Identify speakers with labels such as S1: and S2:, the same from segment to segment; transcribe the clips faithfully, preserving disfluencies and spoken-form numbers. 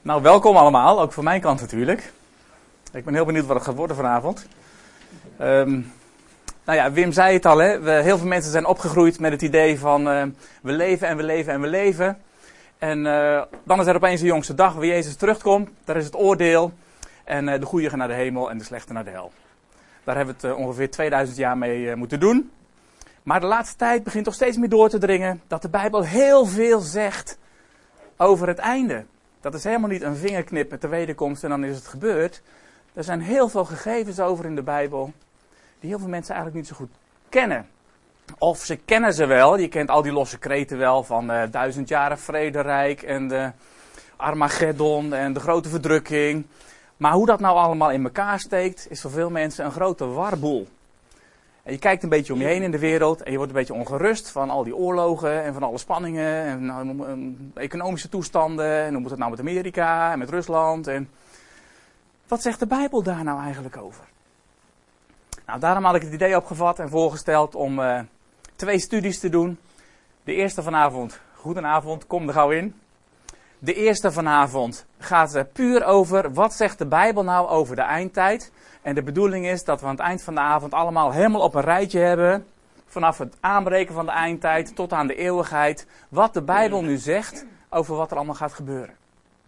S1: Nou, welkom allemaal, ook van mijn kant natuurlijk. Ik ben heel benieuwd wat het gaat worden vanavond. Um, nou ja, Wim zei het al, hè. We, heel veel mensen zijn opgegroeid met het idee van uh, we leven en we leven en we leven. En uh, dan is er opeens de jongste dag waar Jezus terugkomt. Daar is het oordeel. En uh, de goeie gaan naar de hemel en de slechte naar de hel. Daar hebben we het uh, ongeveer tweeduizend jaar mee uh, moeten doen. Maar de laatste tijd begint toch steeds meer door te dringen dat de Bijbel heel veel zegt over het einde. Dat is helemaal niet een vingerknip met de wederkomst en dan is het gebeurd. Er zijn heel veel gegevens over in de Bijbel die heel veel mensen eigenlijk niet zo goed kennen. Of ze kennen ze wel, je kent al die losse kreten wel van uh, duizend jaren vrederijk en de Armageddon en de grote verdrukking. Maar hoe dat nou allemaal in elkaar steekt, is voor veel mensen een grote warboel. En je kijkt een beetje om je heen in de wereld en je wordt een beetje ongerust van al die oorlogen en van alle spanningen en uh, um, economische toestanden. En hoe moet het nou met Amerika en met Rusland? En wat zegt de Bijbel daar nou eigenlijk over? Nou, daarom had ik het idee opgevat en voorgesteld om uh, twee studies te doen. De eerste vanavond, goedenavond, kom er gauw in. De eerste vanavond gaat uh, puur over wat zegt de Bijbel nou over de eindtijd. En de bedoeling is dat we aan het eind van de avond allemaal helemaal op een rijtje hebben. Vanaf het aanbreken van de eindtijd tot aan de eeuwigheid. Wat de Bijbel nu zegt over wat er allemaal gaat gebeuren.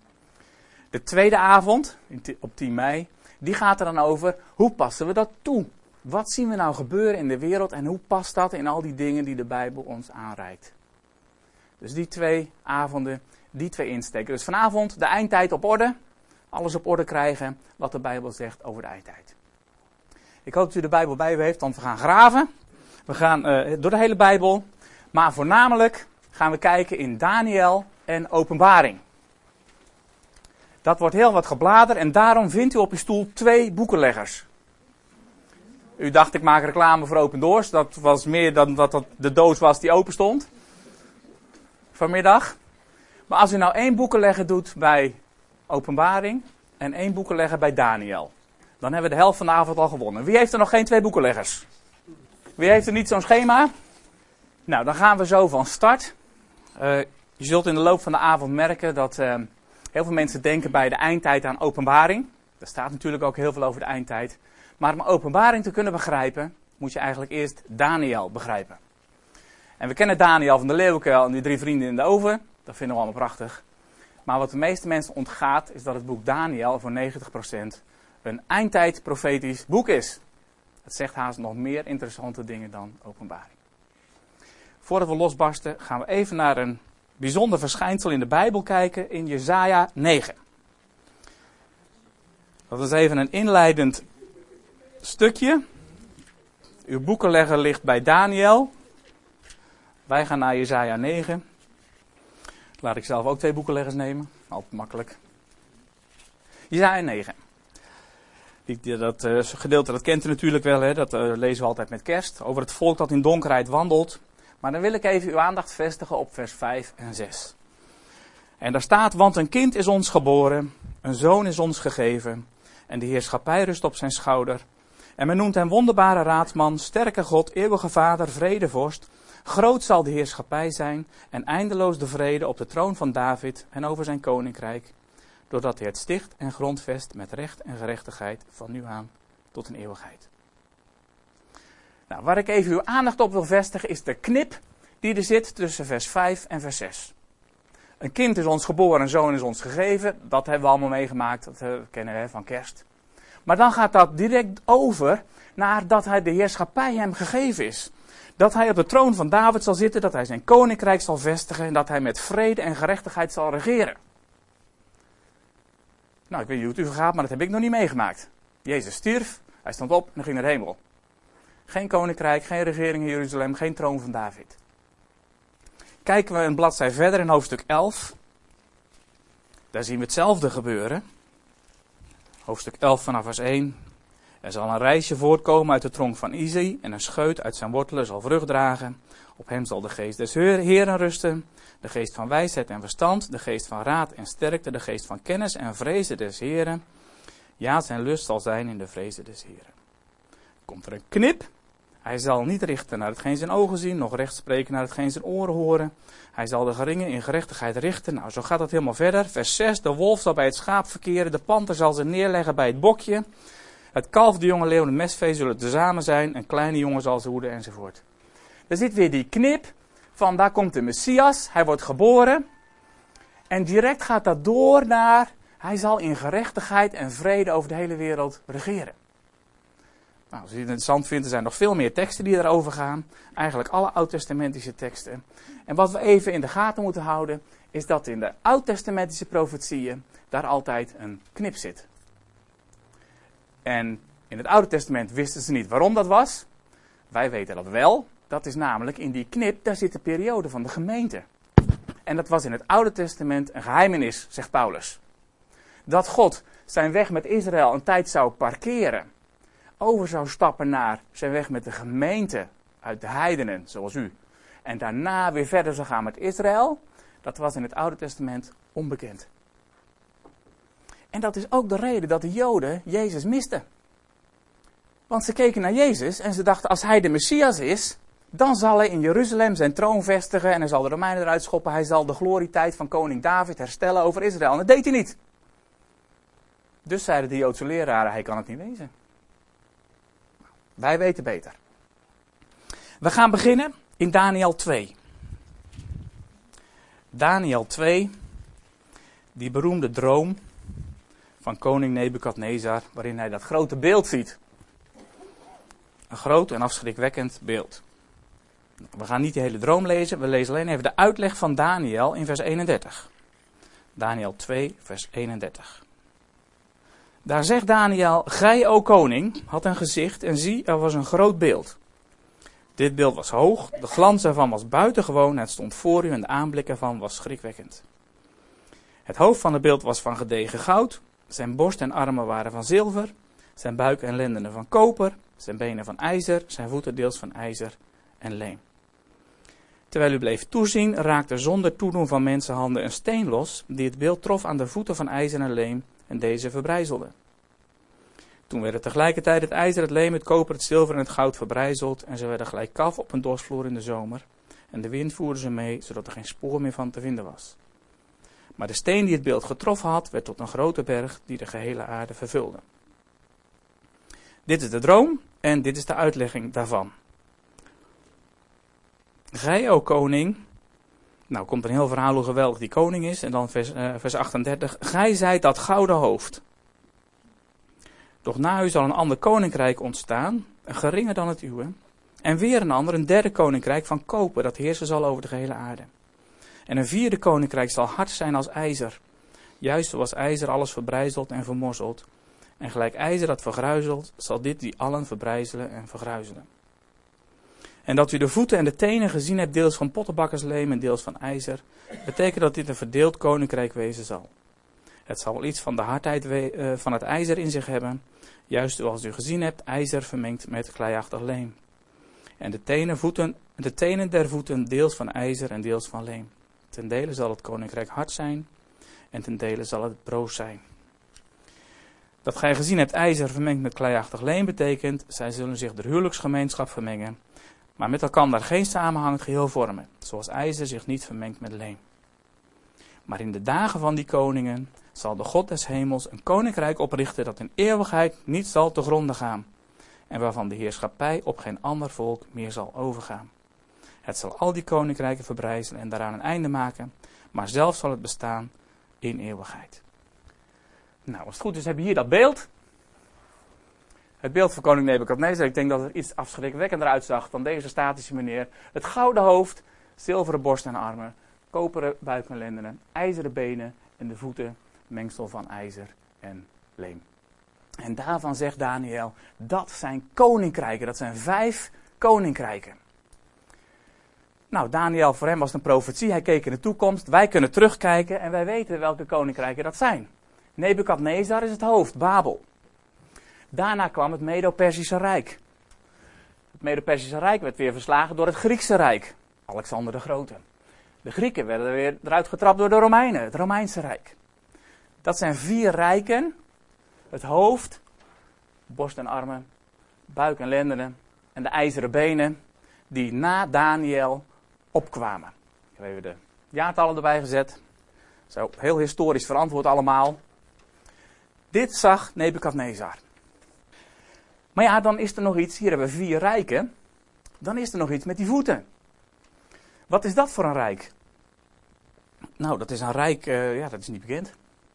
S1: De tweede avond, op tien mei, die gaat er dan over hoe passen we dat toe. Wat zien we nou gebeuren in de wereld en hoe past dat in al die dingen die de Bijbel ons aanreikt. Dus die twee avonden, die twee insteken. Dus vanavond de eindtijd op orde. Alles op orde krijgen wat de Bijbel zegt over de eindtijd. Ik hoop dat u de Bijbel bij u heeft, want we gaan graven. We gaan uh, door de hele Bijbel. Maar voornamelijk gaan we kijken in Daniël en Openbaring. Dat wordt heel wat gebladerd en daarom vindt u op uw stoel twee boekenleggers. U dacht ik maak reclame voor Open Doors. Dat was meer dan dat dat de doos was die open stond. Vanmiddag. Maar als u nou één boekenlegger doet bij Openbaring en één boekenlegger bij Daniël. Dan hebben we de helft van de avond al gewonnen. Wie heeft er nog geen twee boekenleggers? Wie heeft er niet zo'n schema? Nou, dan gaan we zo van start. Uh, je zult in de loop van de avond merken dat uh, heel veel mensen denken bij de eindtijd aan Openbaring. Er staat natuurlijk ook heel veel over de eindtijd. Maar om Openbaring te kunnen begrijpen, moet je eigenlijk eerst Daniël begrijpen. En we kennen Daniël van de leeuwenkuil en die drie vrienden in de oven. Dat vinden we allemaal prachtig. Maar wat de meeste mensen ontgaat, is dat het boek Daniël voor negentig procent een eindtijd profetisch boek is. Het zegt haast nog meer interessante dingen dan Openbaring. Voordat we losbarsten, gaan we even naar een bijzonder verschijnsel in de Bijbel kijken in Jesaja negen. Dat is even een inleidend stukje. Uw boekenlegger ligt bij Daniël. Wij gaan naar Jesaja negen. Laat ik zelf ook twee boekenleggers nemen. Altijd makkelijk. Jesaja negen. Die, die, dat uh, gedeelte dat kent u natuurlijk wel. Hè? Dat uh, lezen we altijd met kerst. Over het volk dat in donkerheid wandelt. Maar dan wil ik even uw aandacht vestigen op vers vijf en zes. En daar staat, want een kind is ons geboren. Een zoon is ons gegeven. En de heerschappij rust op zijn schouder. En men noemt hem wonderbare raadsman, sterke God, eeuwige vader, vredevorst. Groot zal de heerschappij zijn en eindeloos de vrede op de troon van David en over zijn koninkrijk. Doordat hij het sticht en grondvest met recht en gerechtigheid van nu aan tot een eeuwigheid. Nou, waar ik even uw aandacht op wil vestigen is de knip die er zit tussen vers vijf en vers zes. Een kind is ons geboren, een zoon is ons gegeven. Dat hebben we allemaal meegemaakt, dat uh, kennen we van kerst. Maar dan gaat dat direct over naar dat hij de heerschappij hem gegeven is. Dat hij op de troon van David zal zitten, dat hij zijn koninkrijk zal vestigen en dat hij met vrede en gerechtigheid zal regeren. Nou, ik weet niet hoe het u vergaat, maar dat heb ik nog niet meegemaakt. Jezus stierf, hij stond op en ging naar de hemel. Geen koninkrijk, geen regering in Jeruzalem, geen troon van David. Kijken we een bladzij verder in hoofdstuk elf. Daar zien we hetzelfde gebeuren. Hoofdstuk elf vanaf vers één. Er zal een rijsje voortkomen uit de tronk van Isaï en een scheut uit zijn wortelen zal vrucht dragen. Op hem zal de geest des Heeren rusten, de geest van wijsheid en verstand, de geest van raad en sterkte, de geest van kennis en vrezen des Heeren. Ja, zijn lust zal zijn in de vrezen des Heeren. Komt er een knip, Hij zal niet richten naar hetgeen zijn ogen zien, nog recht spreken naar hetgeen zijn oren horen. Hij zal de geringen in gerechtigheid richten. Nou, zo gaat het helemaal verder. Vers zes, de wolf zal bij het schaap verkeren, de panter zal ze neerleggen bij het bokje. Het kalf, de jonge leeuw en het mestvee zullen tezamen zijn, een kleine jongen zal ze hoeden enzovoort. Er zit weer die knip van daar komt de Messias, hij wordt geboren. En direct gaat dat door naar, hij zal in gerechtigheid en vrede over de hele wereld regeren. Nou, als je het interessant vindt, er zijn nog veel meer teksten die daarover gaan. Eigenlijk alle oud-testamentische teksten. En wat we even in de gaten moeten houden, is dat in de oud-testamentische profetieën daar altijd een knip zit. En in het Oude Testament wisten ze niet waarom dat was. Wij weten dat wel. Dat is namelijk in die knip, daar zit de periode van de gemeente. En dat was in het Oude Testament een geheimenis, zegt Paulus. Dat God zijn weg met Israël een tijd zou parkeren. Over zou stappen naar zijn weg met de gemeente uit de heidenen, zoals u. En daarna weer verder zou gaan met Israël. Dat was in het Oude Testament onbekend. En dat is ook de reden dat de Joden Jezus misten. Want ze keken naar Jezus en ze dachten, als hij de Messias is, dan zal hij in Jeruzalem zijn troon vestigen en hij zal de Romeinen eruit schoppen. Hij zal de glorietijd van koning David herstellen over Israël. En dat deed hij niet. Dus zeiden de Joodse leraren, hij kan het niet wezen. Wij weten beter. We gaan beginnen in Daniël twee. Daniël twee, die beroemde droom van koning Nebukadnezar, waarin hij dat grote beeld ziet. Een groot en afschrikwekkend beeld. We gaan niet die hele droom lezen, we lezen alleen even de uitleg van Daniël in vers eenendertig. Daniël twee, vers eenendertig. Daar zegt Daniël, gij, o koning, had een gezicht en zie, er was een groot beeld. Dit beeld was hoog, de glans ervan was buitengewoon, het stond voor u en de aanblik ervan was schrikwekkend. Het hoofd van het beeld was van gedegen goud, zijn borst en armen waren van zilver, zijn buik en lendenen van koper, zijn benen van ijzer, zijn voeten deels van ijzer en leem. Terwijl u bleef toezien, raakte zonder toedoen van mensenhanden een steen los, die het beeld trof aan de voeten van ijzer en leem, en deze verbrijzelde. Toen werden tegelijkertijd het ijzer, het leem, het koper, het zilver en het goud verbrijzeld, en ze werden gelijk kaf op een dorsvloer in de zomer, en de wind voerde ze mee, zodat er geen spoor meer van te vinden was. Maar de steen die het beeld getroffen had, werd tot een grote berg die de gehele aarde vervulde. Dit is de droom, en dit is de uitlegging daarvan. Gij, o koning, nou komt een heel verhaal hoe geweldig die koning is, en dan vers, uh, vers achtendertig, gij zijt dat gouden hoofd. Doch na u zal een ander koninkrijk ontstaan, geringer dan het uwe, en weer een ander, een derde koninkrijk van koper, dat heersen zal over de gehele aarde. En een vierde koninkrijk zal hard zijn als ijzer, juist zoals ijzer alles verbrijzelt en vermorzelt, en gelijk ijzer dat vergruizelt, zal dit die allen verbrijzelen en vergruizelen. En dat u de voeten en de tenen gezien hebt, deels van pottenbakkersleem en deels van ijzer, betekent dat dit een verdeeld koninkrijk wezen zal. Het zal wel iets van de hardheid we- uh, van het ijzer in zich hebben, juist zoals u gezien hebt, ijzer vermengd met kleiachtig leem. En de tenen, voeten, de tenen der voeten deels van ijzer en deels van leem. Ten dele zal het koninkrijk hard zijn, en ten dele zal het broos zijn. Dat gij gezien hebt, ijzer vermengd met kleiachtig leem betekent, zij zullen zich de huwelijksgemeenschap vermengen, maar met elkaar geen samenhangend geheel vormen, zoals ijzer zich niet vermengt met leem. Maar in de dagen van die koningen zal de God des hemels een koninkrijk oprichten dat in eeuwigheid niet zal te gronde gaan, en waarvan de heerschappij op geen ander volk meer zal overgaan. Het zal al die koninkrijken verbrijzelen en daaraan een einde maken, maar zelf zal het bestaan in eeuwigheid. Nou, als het goed is, heb je hier dat beeld. Het beeld van koning Nebukadnezar. Ik denk dat het iets afschrikwekkender uitzag dan deze statische meneer. Het gouden hoofd, zilveren borst en armen, koperen buik en lendenen, ijzeren benen en de voeten, mengsel van ijzer en leem. En daarvan zegt Daniël, dat zijn koninkrijken, dat zijn vijf koninkrijken. Nou, Daniël, voor hem was het een profetie, hij keek in de toekomst, wij kunnen terugkijken en wij weten welke koninkrijken dat zijn. Nebukadnezar is het hoofd, Babel. Daarna kwam het Medo-Persische Rijk. Het Medo-Persische Rijk werd weer verslagen door het Griekse Rijk, Alexander de Grote. De Grieken werden weer eruit getrapt door de Romeinen, het Romeinse Rijk. Dat zijn vier rijken, het hoofd, borst en armen, buik en lendenen en de ijzeren benen die na Daniel opkwamen. Ik heb even de jaartallen erbij gezet. Zo, heel historisch verantwoord allemaal. Dit zag Nebukadnezar. Maar ja, dan is er nog iets. Hier hebben we vier rijken. Dan is er nog iets met die voeten. Wat is dat voor een rijk? Nou, dat is een rijk, uh, ja, dat is niet bekend.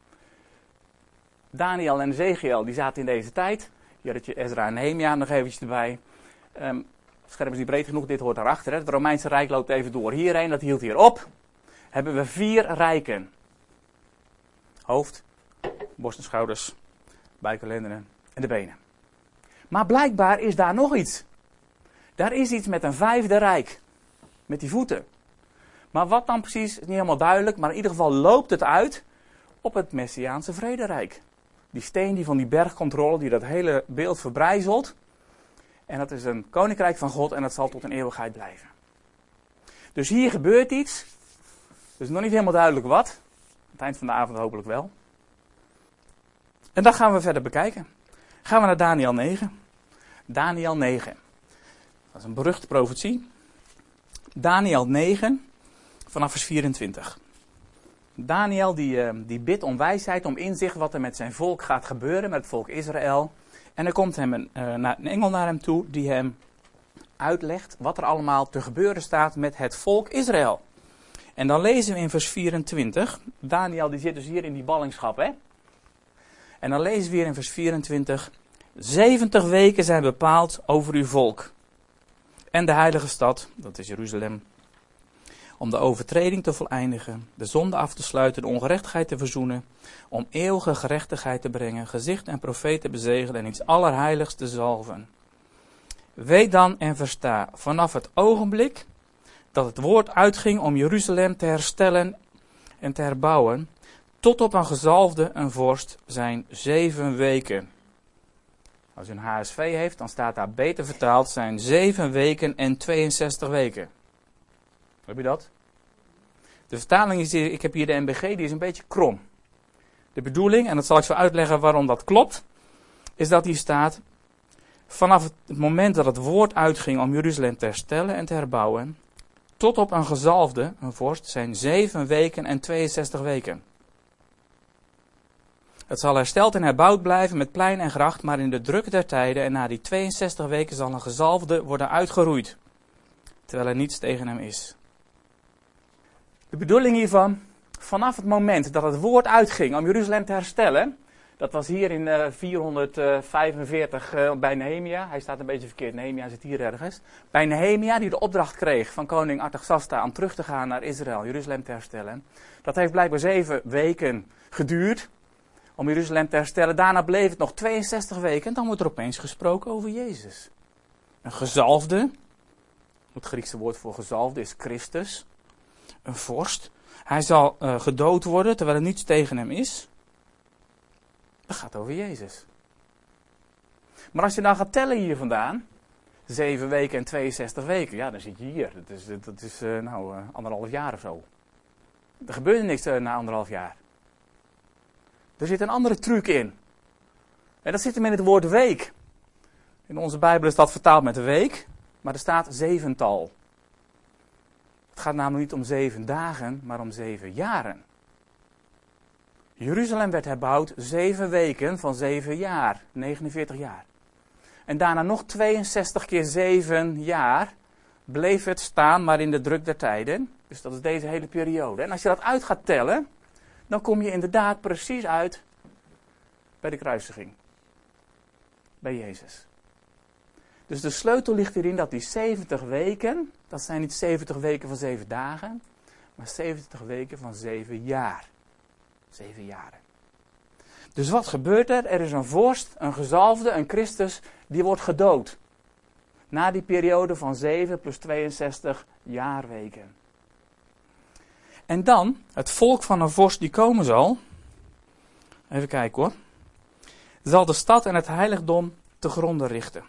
S1: Daniel en Ezekiel, die zaten in deze tijd. Hier had je Ezra en Nehemia nog eventjes erbij. Um, scherm is niet breed genoeg, dit hoort daarachter. Hè. Het Romeinse Rijk loopt even door hierheen, dat hield hier op. Hebben we vier rijken. Hoofd, borst en schouders, buiklendenen en de benen. Maar blijkbaar is daar nog iets. Daar is iets met een vijfde rijk. Met die voeten. Maar wat dan precies, is niet helemaal duidelijk. Maar in ieder geval loopt het uit op het Messiaanse vrederijk. Die steen die van die bergcontrole, die dat hele beeld verbrijzelt. En dat is een koninkrijk van God en dat zal tot een eeuwigheid blijven. Dus hier gebeurt iets. Dus nog niet helemaal duidelijk wat. Aan het eind van de avond hopelijk wel. En dat gaan we verder bekijken. Gaan we naar Daniel negen. Daniel negen. Dat is een beruchte profetie. Daniel negen, vanaf vers vierentwintig. Daniel die, uh, die bidt om wijsheid, om inzicht wat er met zijn volk gaat gebeuren, met het volk Israël. En er komt hem een, uh, een engel naar hem toe die hem uitlegt wat er allemaal te gebeuren staat met het volk Israël. En dan lezen we in vers vierentwintig. Daniel die zit dus hier in die ballingschap, hè. En dan lezen we hier in vers vierentwintig. zeventig weken zijn bepaald over uw volk. En de heilige stad, dat is Jeruzalem. Om de overtreding te voleindigen, de zonde af te sluiten, de ongerechtigheid te verzoenen. Om eeuwige gerechtigheid te brengen, gezicht en profeet te bezegelen en iets allerheiligs te zalven. Weet dan en versta, vanaf het ogenblik dat het woord uitging om Jeruzalem te herstellen en te herbouwen, tot op een gezalfde, een vorst, zijn zeven weken. Als u een H S V heeft, dan staat daar beter vertaald, zijn zeven weken en tweeënzestig weken. Heb je dat? De vertaling is hier, ik heb hier de N B G, die is een beetje krom. De bedoeling, en dat zal ik zo uitleggen waarom dat klopt, is dat hier staat, vanaf het moment dat het woord uitging om Jeruzalem te herstellen en te herbouwen, tot op een gezalfde, een vorst, zijn zeven weken en tweeënzestig weken. Het zal hersteld en herbouwd blijven met plein en gracht, maar in de druk der tijden en na die tweeënzestig weken zal een gezalfde worden uitgeroeid, terwijl er niets tegen hem is. De bedoeling hiervan, vanaf het moment dat het woord uitging om Jeruzalem te herstellen, dat was hier in uh, vierhonderdvijfenveertig uh, bij Nehemia, hij staat een beetje verkeerd, Nehemia zit hier ergens, bij Nehemia die de opdracht kreeg van koning Artaxasta om terug te gaan naar Israël, Jeruzalem te herstellen. Dat heeft blijkbaar zeven weken geduurd om Jeruzalem te herstellen. Daarna bleef het nog tweeënzestig weken en dan wordt er opeens gesproken over Jezus. Een gezalfde, het Griekse woord voor gezalfde is Christus, een vorst. Hij zal uh, gedood worden terwijl er niets tegen hem is. Dat gaat over Jezus. Maar als je dan gaat tellen hier vandaan, zeven weken en tweeënzestig weken, ja, dan zit je hier. Dat is, dat is uh, nou, uh, anderhalf jaar of zo. Er gebeurde niks uh, na anderhalf jaar. Er zit een andere truc in. En dat zit hem in het woord week. In onze Bijbel is dat vertaald met week, maar er staat zevental. Het gaat namelijk niet om zeven dagen, maar om zeven jaren. Jeruzalem werd herbouwd zeven weken van zeven jaar, negenenveertig jaar. En daarna nog tweeënzestig keer zeven jaar bleef het staan, maar in de druk der tijden. Dus dat is deze hele periode. En als je dat uit gaat tellen, dan kom je inderdaad precies uit bij de kruisiging. Bij Jezus. Dus de sleutel ligt hierin dat die zeventig weken, dat zijn niet zeventig weken van zeven dagen, maar zeventig weken van zeven jaar. Zeven jaren. Dus wat gebeurt er? Er is een vorst, een gezalfde, een Christus, die wordt gedood. Na die periode van zeven plus tweeënzestig jaarweken. En dan, het volk van een vorst die komen zal, even kijken hoor, zal de stad en het heiligdom te gronde richten.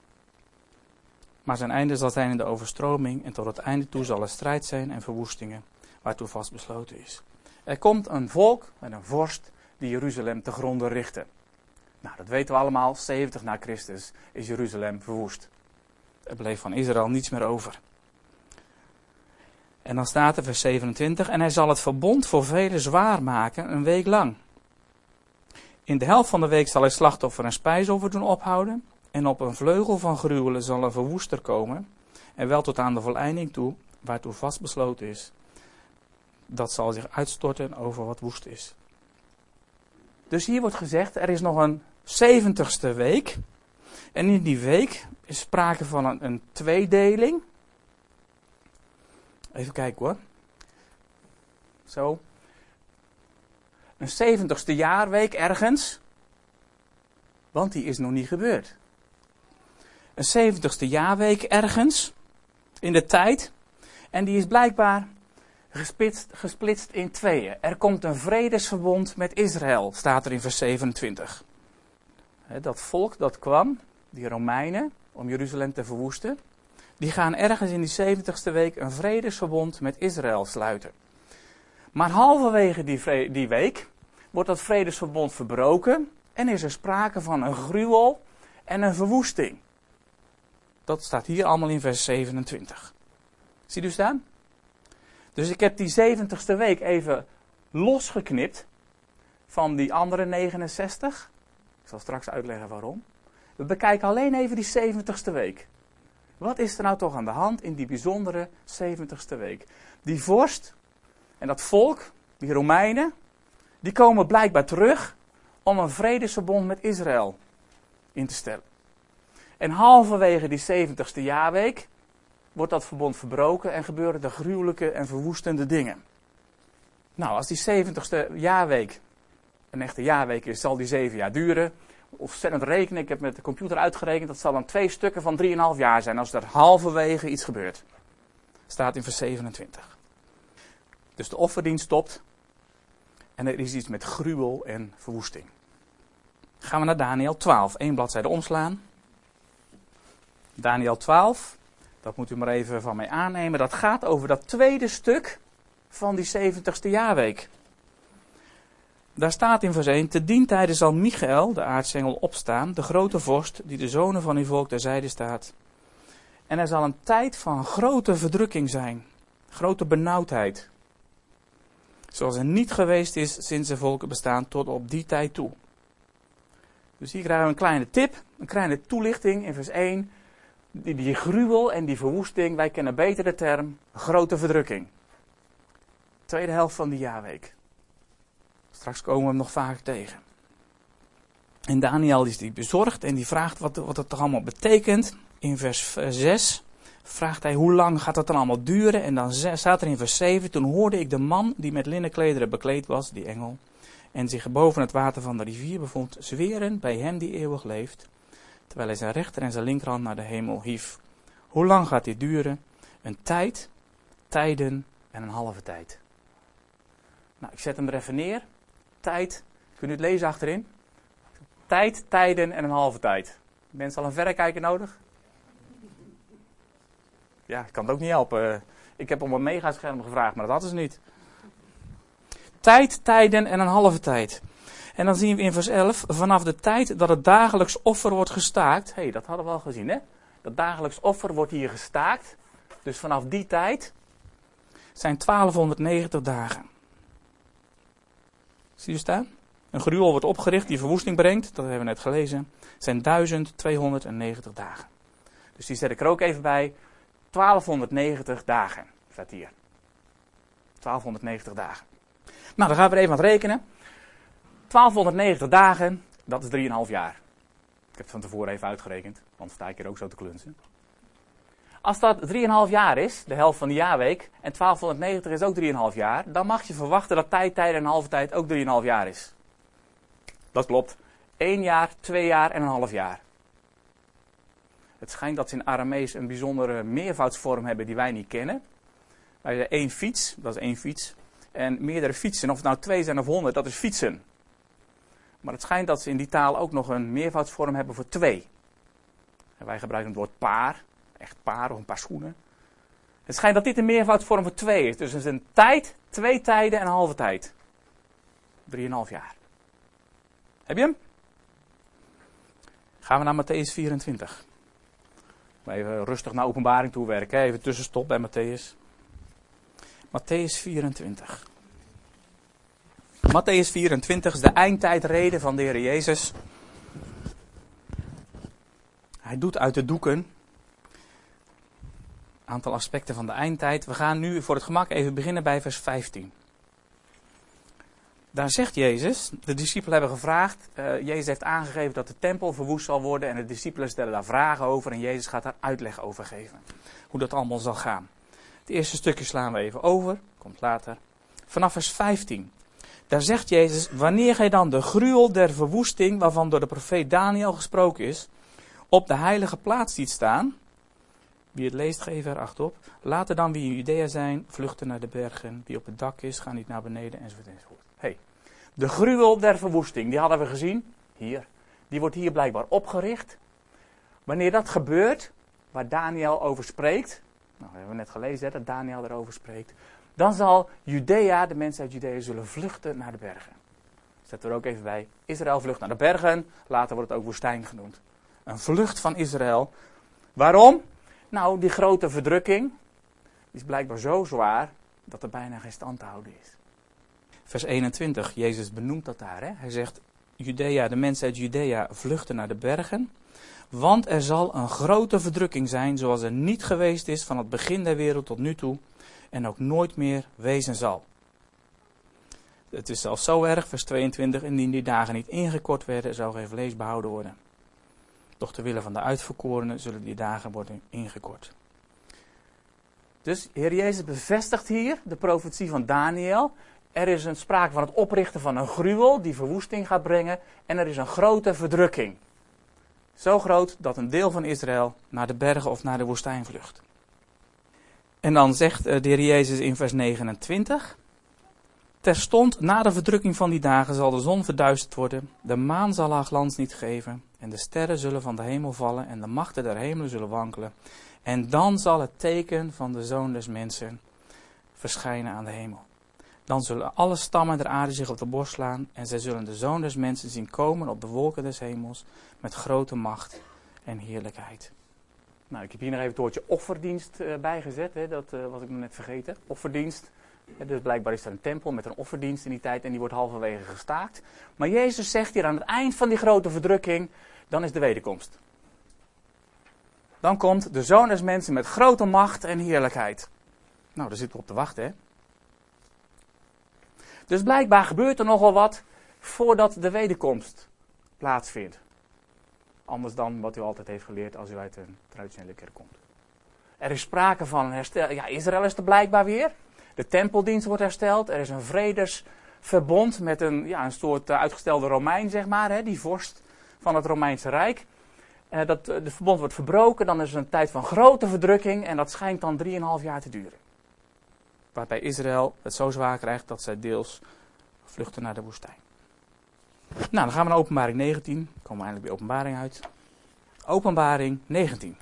S1: Maar zijn einde zal zijn in de overstroming en tot het einde toe zal er strijd zijn en verwoestingen, waartoe vast besloten is. Er komt een volk met een vorst die Jeruzalem te gronde richten. Nou, dat weten we allemaal, zeventig na Christus is Jeruzalem verwoest. Er bleef van Israël niets meer over. En dan staat er vers zevenentwintig. En hij zal het verbond voor velen zwaar maken een week lang. In de helft van de week zal hij slachtoffer en spijsoffer doen ophouden. En op een vleugel van gruwelen zal een verwoester komen. En wel tot aan de voleinding toe, waartoe vastbesloten is. Dat zal zich uitstorten over wat woest is. Dus hier wordt gezegd, er is nog een zeventigste week. En in die week is sprake van een, een tweedeling. Even kijken hoor. Zo. Een zeventigste jaarweek ergens. Want die is nog niet gebeurd. Een zeventigste jaarweek ergens. In de tijd. En die is blijkbaar gesplitst, gesplitst in tweeën. Er komt een vredesverbond met Israël, staat er in vers zevenentwintig. Dat volk dat kwam, die Romeinen, om Jeruzalem te verwoesten. Die gaan ergens in die zeventigste week een vredesverbond met Israël sluiten. Maar halverwege die, vre- die week wordt dat vredesverbond verbroken. En is er sprake van een gruwel en een verwoesting. Dat staat hier allemaal in vers zevenentwintig. Ziet u staan? Dus ik heb die zeventigste week even losgeknipt van die andere negenenzestig. Ik zal straks uitleggen waarom. We bekijken alleen even die zeventigste week. Wat is er nou toch aan de hand in die bijzondere zeventigste week? Die vorst en dat volk, die Romeinen, die komen blijkbaar terug om een vredesverbond met Israël in te stellen. En halverwege die zeventigste jaarweek wordt dat verbond verbroken en gebeuren de gruwelijke en verwoestende dingen. Nou, als die zeventigste jaarweek een echte jaarweek is, zal die zeven jaar duren. Ontzettend rekenen, ik heb met de computer uitgerekend, dat zal dan twee stukken van drieënhalf jaar zijn als er halverwege iets gebeurt. Staat in vers zevenentwintig. Dus de offerdienst stopt en er is iets met gruwel en verwoesting. Gaan we naar Daniël twaalf, één bladzijde omslaan. Daniël twaalf, dat moet u maar even van mij aannemen, dat gaat over dat tweede stuk van die zeventigste jaarweek. Daar staat in vers één, te dien tijde zal Michael, de aartsengel, opstaan, de grote vorst, die de zonen van uw volk ter zijde staat. En er zal een tijd van grote verdrukking zijn, grote benauwdheid. Zoals er niet geweest is sinds de volken bestaan tot op die tijd toe. Dus hier krijgen we een kleine tip, een kleine toelichting in vers één. Die, die gruwel en die verwoesting, wij kennen beter de term grote verdrukking. Tweede helft van die jaarweek. Straks komen we hem nog vaak tegen. En Daniel is die bezorgd en die vraagt wat, wat het toch allemaal betekent. In vers zes vraagt hij hoe lang gaat dat dan allemaal duren. En dan staat er in vers zeven, toen hoorde ik de man die met linnenklederen bekleed was, die engel, en zich boven het water van de rivier bevond, zweren bij hem die eeuwig leeft, terwijl hij zijn rechter en zijn linkerhand naar de hemel hief. Hoe lang gaat dit duren? Een tijd, tijden en een halve tijd. Nou, ik zet hem er even neer. Tijd, kunt u het lezen achterin? Tijd, tijden en een halve tijd. Mensen al een verrekijker nodig? Ja, ik kan het ook niet helpen. Ik heb om een megascherm gevraagd, maar dat hadden ze niet. Tijd, tijden en een halve tijd. En dan zien we in vers elf, vanaf de tijd dat het dagelijks offer wordt gestaakt. Hé, hey, dat hadden we al gezien, hè? Dat dagelijks offer wordt hier gestaakt. Dus vanaf die tijd zijn twaalfhonderdnegentig dagen. Zie je staan? Een gruwel wordt opgericht die verwoesting brengt. Dat hebben we net gelezen. Het zijn duizend tweehonderdnegentig dagen. Dus die zet ik er ook even bij. twaalfhonderdnegentig dagen staat hier. twaalfhonderdnegentig dagen. Nou, dan gaan we er even aan het rekenen. twaalfhonderdnegentig dagen, dat is drieënhalf jaar. Ik heb het van tevoren even uitgerekend, want sta ik hier ook zo te klunzen. Als dat drieënhalf jaar is, de helft van de jaarweek, en twaalfhonderdnegentig is ook drieënhalf jaar, dan mag je verwachten dat tijd, tijden en een halve tijd ook drieënhalf jaar is. Dat klopt. Eén jaar, twee jaar en een half jaar. Het schijnt dat ze in Aramees een bijzondere meervoudsvorm hebben die wij niet kennen. Wij zeggen één fiets, dat is één fiets. En meerdere fietsen, of het nou twee zijn of honderd, dat is fietsen. Maar het schijnt dat ze in die taal ook nog een meervoudsvorm hebben voor twee. En wij gebruiken het woord paar, echt paar of een paar schoenen. Het schijnt dat dit een meervoudsvorm voor twee is. Dus het is een tijd, twee tijden en een halve tijd. Drieënhalf jaar. Heb je hem? Gaan we naar Mattheüs vierentwintig. Even rustig naar Openbaring toe werken. Even tussenstop bij Matthäus. Matthäus vierentwintig. Matthäus vierentwintig is de eindtijdrede van de Heer Jezus. Hij doet uit de doeken een aantal aspecten van de eindtijd. We gaan nu voor het gemak even beginnen bij vers vijftien. Daar zegt Jezus, de discipelen hebben gevraagd, uh, Jezus heeft aangegeven dat de tempel verwoest zal worden en de discipelen stellen daar vragen over en Jezus gaat daar uitleg over geven. Hoe dat allemaal zal gaan. Het eerste stukje slaan we even over, komt later. Vanaf vers vijftien. Daar zegt Jezus, wanneer gij dan de gruwel der verwoesting, waarvan door de profeet Daniel gesproken is, op de heilige plaats ziet staan. Wie het leest, geef er acht op. Laten dan wie in Judea zijn, vluchten naar de bergen. Wie op het dak is, ga niet naar beneden, enzovoort, enzovoort. Hey, de gruwel der verwoesting, die hadden we gezien. Hier. Die wordt hier blijkbaar opgericht. Wanneer dat gebeurt, waar Daniel over spreekt. Nou, we hebben net gelezen hè, dat Daniel erover spreekt. Dan zal Judea, de mensen uit Judea, zullen vluchten naar de bergen. Zet er ook even bij. Israël vlucht naar de bergen. Later wordt het ook woestijn genoemd. Een vlucht van Israël. Waarom? Nou, die grote verdrukking is blijkbaar zo zwaar dat er bijna geen stand te houden is. Vers eenentwintig, Jezus benoemt dat daar. Hè? Hij zegt, Judea, de mensen uit Judea vluchten naar de bergen. Want er zal een grote verdrukking zijn zoals er niet geweest is van het begin der wereld tot nu toe. En ook nooit meer wezen zal. Het is zelfs zo erg, vers tweeëntwintig, indien die dagen niet ingekort werden, zou geen vlees behouden worden. Doch ter wille van de uitverkorenen zullen die dagen worden ingekort. Dus Heer Jezus bevestigt hier de profetie van Daniel. Er is een sprake van het oprichten van een gruwel die verwoesting gaat brengen. En er is een grote verdrukking. Zo groot dat een deel van Israël naar de bergen of naar de woestijn vlucht. En dan zegt de Heer Jezus in vers negenentwintig. Terstond na de verdrukking van die dagen zal de zon verduisterd worden. De maan zal haar glans niet geven. En de sterren zullen van de hemel vallen. En de machten der hemelen zullen wankelen. En dan zal het teken van de Zoon des Mensen verschijnen aan de hemel. Dan zullen alle stammen der aarde zich op de borst slaan. En zij zullen de Zoon des Mensen zien komen op de wolken des hemels. Met grote macht en heerlijkheid. Nou, ik heb hier nog even het woordje offerdienst uh, bijgezet. Hè. Dat uh, was ik nog net vergeten. Offerdienst. Ja, dus blijkbaar is er een tempel met een offerdienst in die tijd. En die wordt halverwege gestaakt. Maar Jezus zegt hier aan het eind van die grote verdrukking. Dan is de wederkomst. Dan komt de Zoon des Mensen met grote macht en heerlijkheid. Nou, daar zitten we op te wachten, hè. Dus blijkbaar gebeurt er nogal wat voordat de wederkomst plaatsvindt. Anders dan wat u altijd heeft geleerd als u uit een traditionele kerk komt. Er is sprake van herstel. Ja, Israël is er blijkbaar weer. De tempeldienst wordt hersteld. Er is een vredesverbond met een, ja, een soort uh, uitgestelde Romein, zeg maar. Hè, die vorst van het Romeinse Rijk. Uh, dat, uh, de verbond wordt verbroken. Dan is er een tijd van grote verdrukking. En dat schijnt dan drieënhalf jaar te duren. Waarbij Israël het zo zwaar krijgt dat zij deels vluchten naar de woestijn. Nou, dan gaan we naar Openbaring negentien. Dan komen we eindelijk bij Openbaring uit. Openbaring negentien.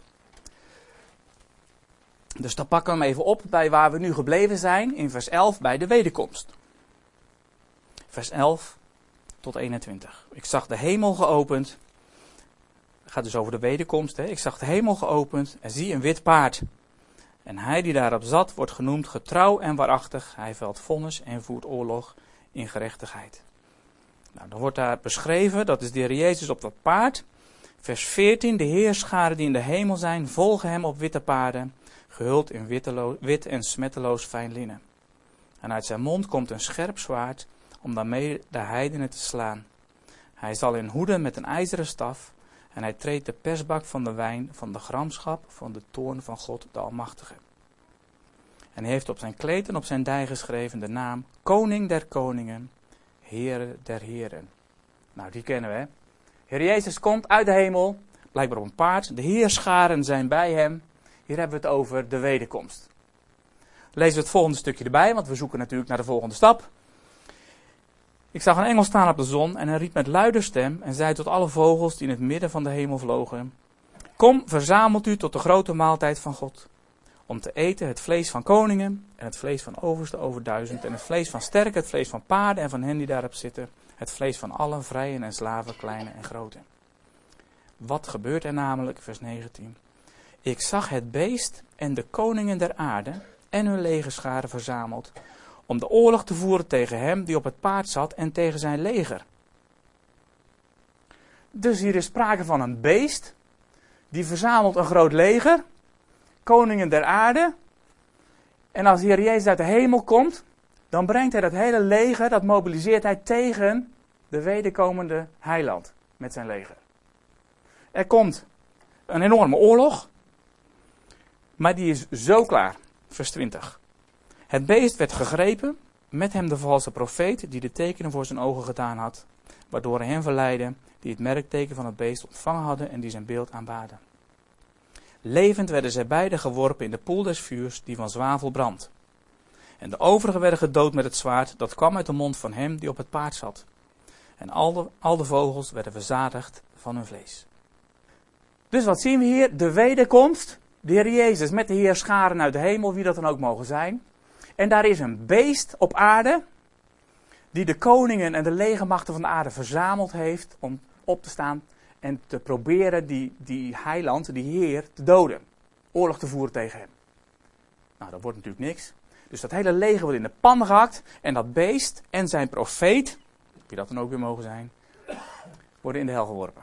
S1: Dus dan pakken we hem even op bij waar we nu gebleven zijn. In vers elf bij de wederkomst. Vers elf tot eenentwintig. Ik zag de hemel geopend. Het gaat dus over de wederkomst. Hè. Ik zag de hemel geopend en zie een wit paard. En hij die daarop zat wordt genoemd getrouw en waarachtig. Hij velt vonnis en voert oorlog in gerechtigheid. Nou, dan wordt daar beschreven, dat is de Heer Jezus op dat paard. Vers veertien, de heerscharen die in de hemel zijn, volgen hem op witte paarden, gehuld in wittelo- wit en smetteloos fijn linnen. En uit zijn mond komt een scherp zwaard, om daarmee de heidenen te slaan. Hij zal in hoeden met een ijzeren staf, en hij treedt de persbak van de wijn van de gramschap van de toorn van God de Almachtige. En hij heeft op zijn kleed en op zijn dij geschreven de naam Koning der Koningen, Heere der Heren. Nou, die kennen we, hè. Heer Jezus komt uit de hemel, blijkbaar op een paard. De heerscharen zijn bij hem. Hier hebben we het over de wederkomst. Lezen we het volgende stukje erbij, want we zoeken natuurlijk naar de volgende stap. Ik zag een engel staan op de zon en hij riep met luider stem en zei tot alle vogels die in het midden van de hemel vlogen: Kom, verzamelt u tot de grote maaltijd van God, om te eten het vlees van koningen en het vlees van oversten over duizend en het vlees van sterken, het vlees van paarden en van hen die daarop zitten, het vlees van allen, vrijen en slaven, kleine en grote. Wat gebeurt er namelijk, vers negentien? Ik zag het beest en de koningen der aarde en hun legerscharen verzameld, om de oorlog te voeren tegen hem die op het paard zat en tegen zijn leger. Dus hier is sprake van een beest, die verzamelt een groot leger, koningen der aarde. En als de Heer Jezus uit de hemel komt, dan brengt hij dat hele leger, dat mobiliseert hij tegen de wederkomende heiland met zijn leger. Er komt een enorme oorlog, maar die is zo klaar. Vers twintig. Het beest werd gegrepen, met hem de valse profeet, die de tekenen voor zijn ogen gedaan had, waardoor hij hen verleidde, die het merkteken van het beest ontvangen hadden en die zijn beeld aanbaden. Levend werden zij beiden geworpen in de poel des vuurs, die van zwavel brandt. En de overigen werden gedood met het zwaard, dat kwam uit de mond van hem die op het paard zat. En al de, al de vogels werden verzadigd van hun vlees. Dus wat zien we hier? De wederkomst, de Heer Jezus met de heerscharen uit de hemel, wie dat dan ook mogen zijn. En daar is een beest op aarde, die de koningen en de legermachten van de aarde verzameld heeft om op te staan en te proberen die, die heiland, die Heer, te doden. Oorlog te voeren tegen hem. Nou, dat wordt natuurlijk niks. Dus dat hele leger wordt in de pan gehakt en dat beest en zijn profeet, wie dat dan ook weer mogen zijn, worden in de hel geworpen.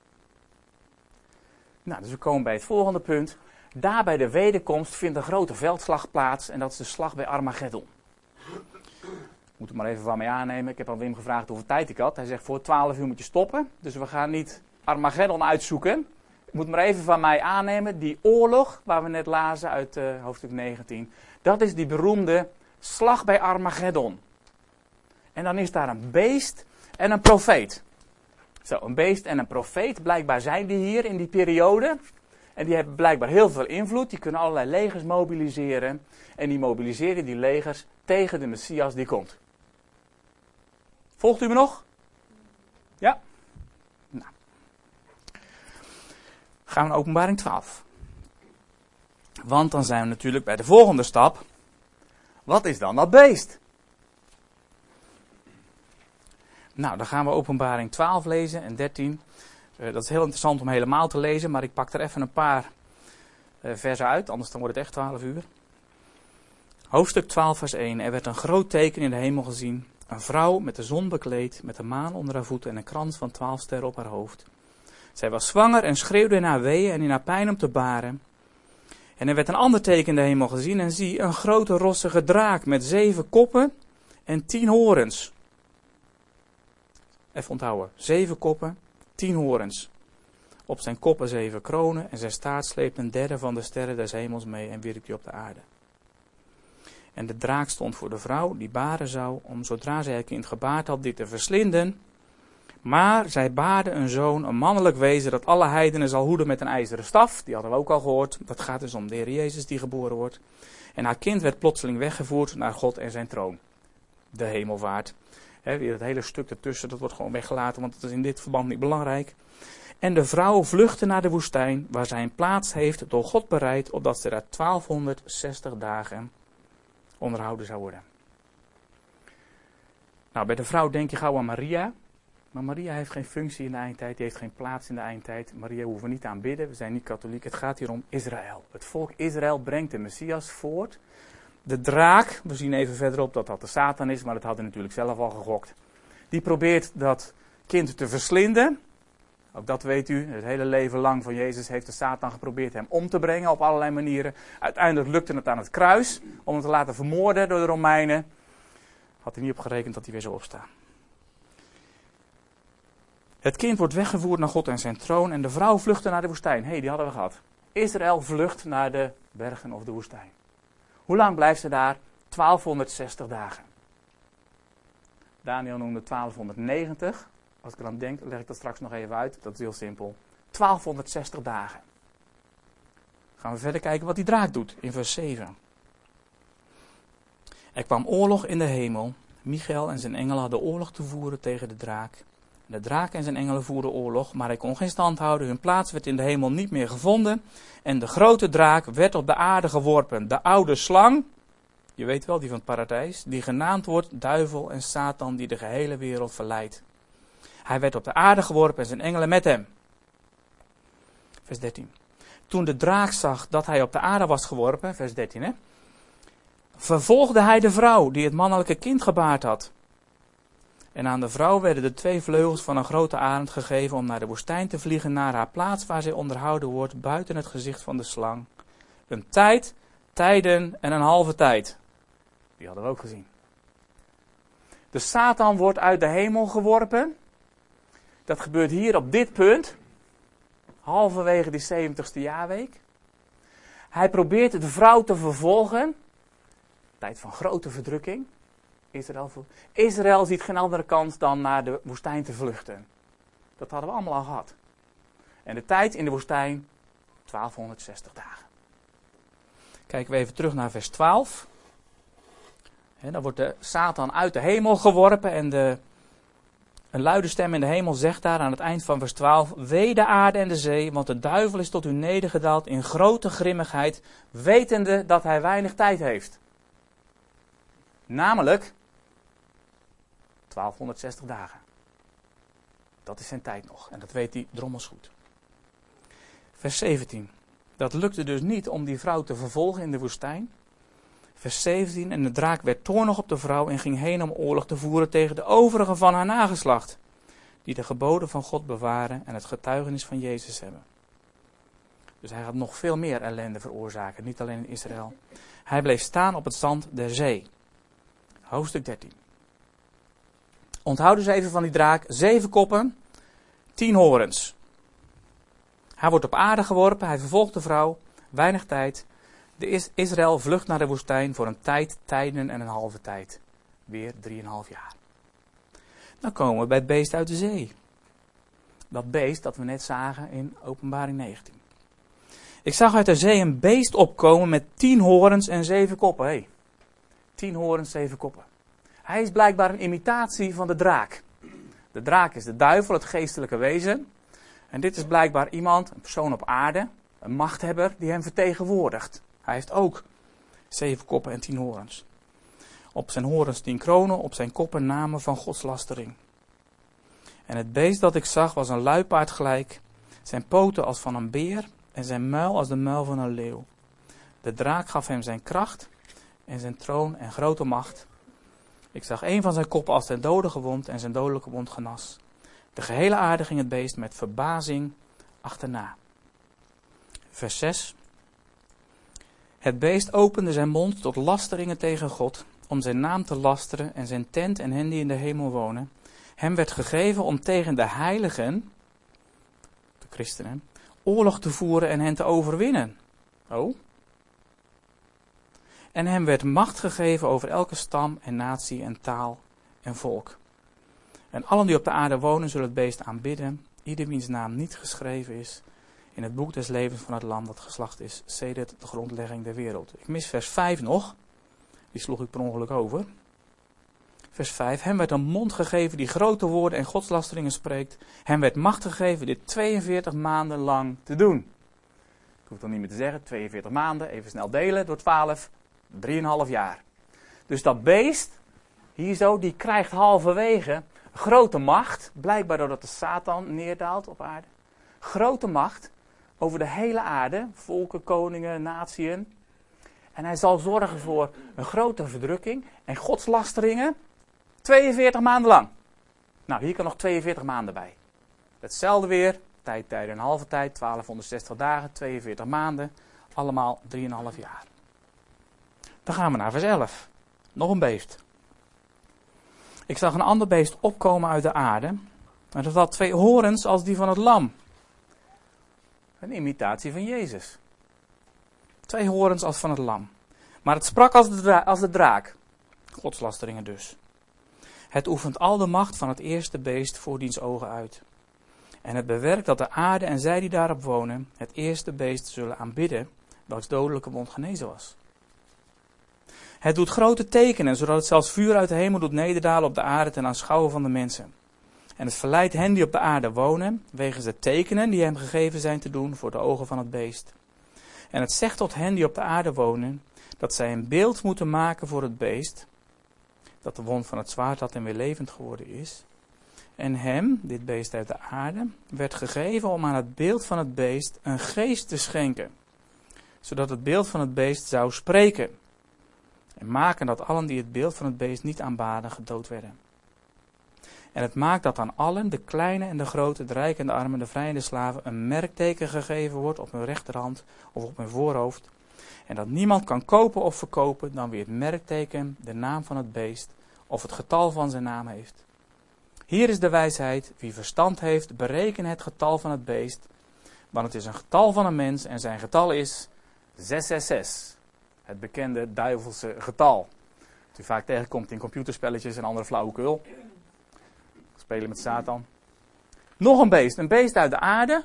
S1: Nou, dus we komen bij het volgende punt. Daar bij de wederkomst vindt een grote veldslag plaats en dat is de slag bij Armageddon. Ik moet het maar even van mij aannemen. Ik heb aan Wim gevraagd hoeveel tijd ik had. Hij zegt voor twaalf uur moet je stoppen. Dus we gaan niet Armageddon uitzoeken. Ik moet maar even van mij aannemen. Die oorlog waar we net lazen uit uh, hoofdstuk negentien. Dat is die beroemde slag bij Armageddon. En dan is daar een beest en een profeet. Zo, een beest en een profeet. Blijkbaar zijn die hier in die periode. En die hebben blijkbaar heel veel invloed. Die kunnen allerlei legers mobiliseren. En die mobiliseren die legers tegen de Messias die komt. Volgt u me nog? Ja? Nou. Gaan we naar Openbaring twaalf. Want dan zijn we natuurlijk bij de volgende stap. Wat is dan dat beest? Nou, dan gaan we Openbaring twaalf lezen en dertien. Uh, dat is heel interessant om helemaal te lezen, maar ik pak er even een paar uh, versen uit, anders dan wordt het echt twaalf uur. Hoofdstuk twaalf vers één. Er werd een groot teken in de hemel gezien. Een vrouw met de zon bekleed, met de maan onder haar voeten en een krans van twaalf sterren op haar hoofd. Zij was zwanger en schreeuwde in haar weeën en in haar pijn om te baren. En er werd een ander teken in de hemel gezien en zie, een grote rossige draak met zeven koppen en tien horens. Even onthouden, zeven koppen, tien horens. Op zijn koppen zeven kronen en zijn staart sleept een derde van de sterren des hemels mee en wierp die op de aarde. En de draak stond voor de vrouw die baren zou, om zodra zij het kind gebaard had, dit te verslinden. Maar zij baarde een zoon, een mannelijk wezen, dat alle heidenen zal hoeden met een ijzeren staf. Die hadden we ook al gehoord. Dat gaat dus om de Heer Jezus die geboren wordt. En haar kind werd plotseling weggevoerd naar God en zijn troon. De hemelvaart. He, weer het hele stuk ertussen, dat wordt gewoon weggelaten, want het is in dit verband niet belangrijk. En de vrouw vluchtte naar de woestijn, waar zij een plaats heeft door God bereid, opdat ze daar twaalfhonderdzestig dagen onderhouden zou worden. Nou, bij de vrouw denk je gauw aan Maria. Maar Maria heeft geen functie in de eindtijd, die heeft geen plaats in de eindtijd. Maria hoeven we niet te aanbidden, we zijn niet katholiek. Het gaat hier om Israël. Het volk Israël brengt de Messias voort. De draak, we zien even verderop dat dat de Satan is, maar dat had hij natuurlijk zelf al gegokt. Die probeert dat kind te verslinden. Ook dat weet u, het hele leven lang van Jezus heeft de Satan geprobeerd hem om te brengen op allerlei manieren. Uiteindelijk lukte het aan het kruis om hem te laten vermoorden door de Romeinen. Had hij niet op gerekend dat hij weer zou opstaan. Het kind wordt weggevoerd naar God en zijn troon en de vrouw vluchtte naar de woestijn. Hé, hey, die hadden we gehad. Israël vlucht naar de bergen of de woestijn. Hoe lang blijft ze daar? twaalfhonderdzestig dagen. Daniel noemde twaalfhonderdnegentig. Als ik eraan denk, leg ik dat straks nog even uit. Dat is heel simpel. twaalfhonderdzestig dagen. Gaan we verder kijken wat die draak doet in vers zeven. Er kwam oorlog in de hemel. Michael en zijn engelen hadden oorlog te voeren tegen de draak. De draak en zijn engelen voerden oorlog, maar hij kon geen stand houden. Hun plaats werd in de hemel niet meer gevonden. En de grote draak werd op de aarde geworpen. De oude slang, je weet wel, die van het paradijs, die genaamd wordt duivel en Satan, die de gehele wereld verleidt. Hij werd op de aarde geworpen en zijn engelen met hem. Vers dertien. toen de draak zag dat hij op de aarde was geworpen, vers dertien hè, vervolgde hij de vrouw die het mannelijke kind gebaard had. En aan de vrouw werden de twee vleugels van een grote arend gegeven om naar de woestijn te vliegen, naar haar plaats waar zij onderhouden wordt, buiten het gezicht van de slang. Een tijd, tijden en een halve tijd. Die hadden we ook gezien. De Satan wordt uit de hemel geworpen. Dat gebeurt hier op dit punt. Halverwege die zeventigste jaarweek. Hij probeert de vrouw te vervolgen. Tijd van grote verdrukking. Israël, Israël ziet geen andere kans dan naar de woestijn te vluchten. Dat hadden we allemaal al gehad. En de tijd in de woestijn, twaalfhonderdzestig dagen. Kijken we even terug naar vers twaalf. He, dan wordt de Satan uit de hemel geworpen en de, een luide stem in de hemel zegt daar aan het eind van vers twaalf: wee de aarde en de zee, want de duivel is tot u nedergedaald in grote grimmigheid, wetende dat hij weinig tijd heeft. Namelijk twaalfhonderdzestig dagen. Dat is zijn tijd nog en dat weet hij drommels goed. Vers zeventien. Dat lukte dus niet om die vrouw te vervolgen in de woestijn. Vers zeventien. En de draak werd toornig op de vrouw en ging heen om oorlog te voeren tegen de overigen van haar nageslacht, die de geboden van God bewaren en het getuigenis van Jezus hebben. Dus hij gaat nog veel meer ellende veroorzaken, niet alleen in Israël. Hij bleef staan op het zand der zee. Hoofdstuk dertien. Onthouden ze even van die draak. Zeven koppen, tien horens. Hij wordt op aarde geworpen, hij vervolgt de vrouw, weinig tijd. De Is- Israël vlucht naar de woestijn voor een tijd, tijden en een halve tijd. Weer drieënhalf jaar. Dan komen we bij het beest uit de zee. Dat beest dat we net zagen in Openbaring negentien. Ik zag uit de zee een beest opkomen met tien horens en zeven koppen. Hey, tien horens, zeven koppen. Hij is blijkbaar een imitatie van de draak. De draak is de duivel, het geestelijke wezen. En dit is blijkbaar iemand, een persoon op aarde, een machthebber die hem vertegenwoordigt. Hij heeft ook zeven koppen en tien horens. Op zijn horens tien kronen, op zijn koppen namen van godslastering. En het beest dat ik zag was een luipaard gelijk, zijn poten als van een beer en zijn muil als de muil van een leeuw. De draak gaf hem zijn kracht en zijn troon en grote macht. Ik zag een van zijn koppen als ten dode gewond en zijn dodelijke wond genas. De gehele aarde ging het beest met verbazing achterna. Vers zes. Het beest opende zijn mond tot lasteringen tegen God, om zijn naam te lasteren en zijn tent en hen die in de hemel wonen. Hem werd gegeven om tegen de heiligen, de christenen, oorlog te voeren en hen te overwinnen. Oh. En hem werd macht gegeven over elke stam en natie en taal en volk. En allen die op de aarde wonen zullen het beest aanbidden, ieder wiens naam niet geschreven is in het boek des levens van het lam dat geslacht is, sedert de grondlegging der wereld. Ik mis vers vijf nog, die sloeg ik per ongeluk over. Vers vijf, hem werd een mond gegeven die grote woorden en godslasteringen spreekt. Hem werd macht gegeven dit tweeënveertig maanden lang te doen. Ik hoef het dan niet meer te zeggen, tweeënveertig maanden, even snel delen door twaalf, drieënhalf jaar. Dus dat beest, hier zo, die krijgt halverwege grote macht, blijkbaar doordat de Satan neerdaalt op aarde. Grote macht over de hele aarde, volken, koningen, natieën. En hij zal zorgen voor een grote verdrukking en godslasteringen, tweeënveertig maanden lang. Nou, hier kan nog tweeënveertig maanden bij. Hetzelfde weer, tijd, tijd en een halve tijd, twaalfhonderdzestig dagen, tweeënveertig maanden, allemaal drieënhalf jaar. Dan gaan we naar vers elf. Nog een beest. Ik zag een ander beest opkomen uit de aarde. En dat had twee horens als die van het lam. Een imitatie van Jezus. Twee horens als van het lam. Maar het sprak als de, dra- als de draak. Godslasteringen dus. Het oefent al de macht van het eerste beest voor diens ogen uit. En het bewerkt dat de aarde en zij die daarop wonen het eerste beest zullen aanbidden, welks dodelijke wond genezen was. Het doet grote tekenen, zodat het zelfs vuur uit de hemel doet nederdalen op de aarde ten aanschouwen van de mensen. En het verleidt hen die op de aarde wonen, wegens de tekenen die hem gegeven zijn te doen voor de ogen van het beest. En het zegt tot hen die op de aarde wonen, dat zij een beeld moeten maken voor het beest, dat de wond van het zwaard had en weer levend geworden is. En hem, dit beest uit de aarde, werd gegeven om aan het beeld van het beest een geest te schenken, zodat het beeld van het beest zou spreken en maken dat allen die het beeld van het beest niet aanbaden gedood werden. En het maakt dat aan allen, de kleine en de grote, de rijken en de armen, de vrije en de slaven, een merkteken gegeven wordt op hun rechterhand of op hun voorhoofd. En dat niemand kan kopen of verkopen dan wie het merkteken, de naam van het beest of het getal van zijn naam heeft. Hier is de wijsheid, wie verstand heeft, bereken het getal van het beest, want het is een getal van een mens en zijn getal is zes zes zes. Het bekende duivelse getal. Dat u vaak tegenkomt in computerspelletjes en andere flauwekul. Spelen met Satan. Nog een beest, een beest uit de aarde.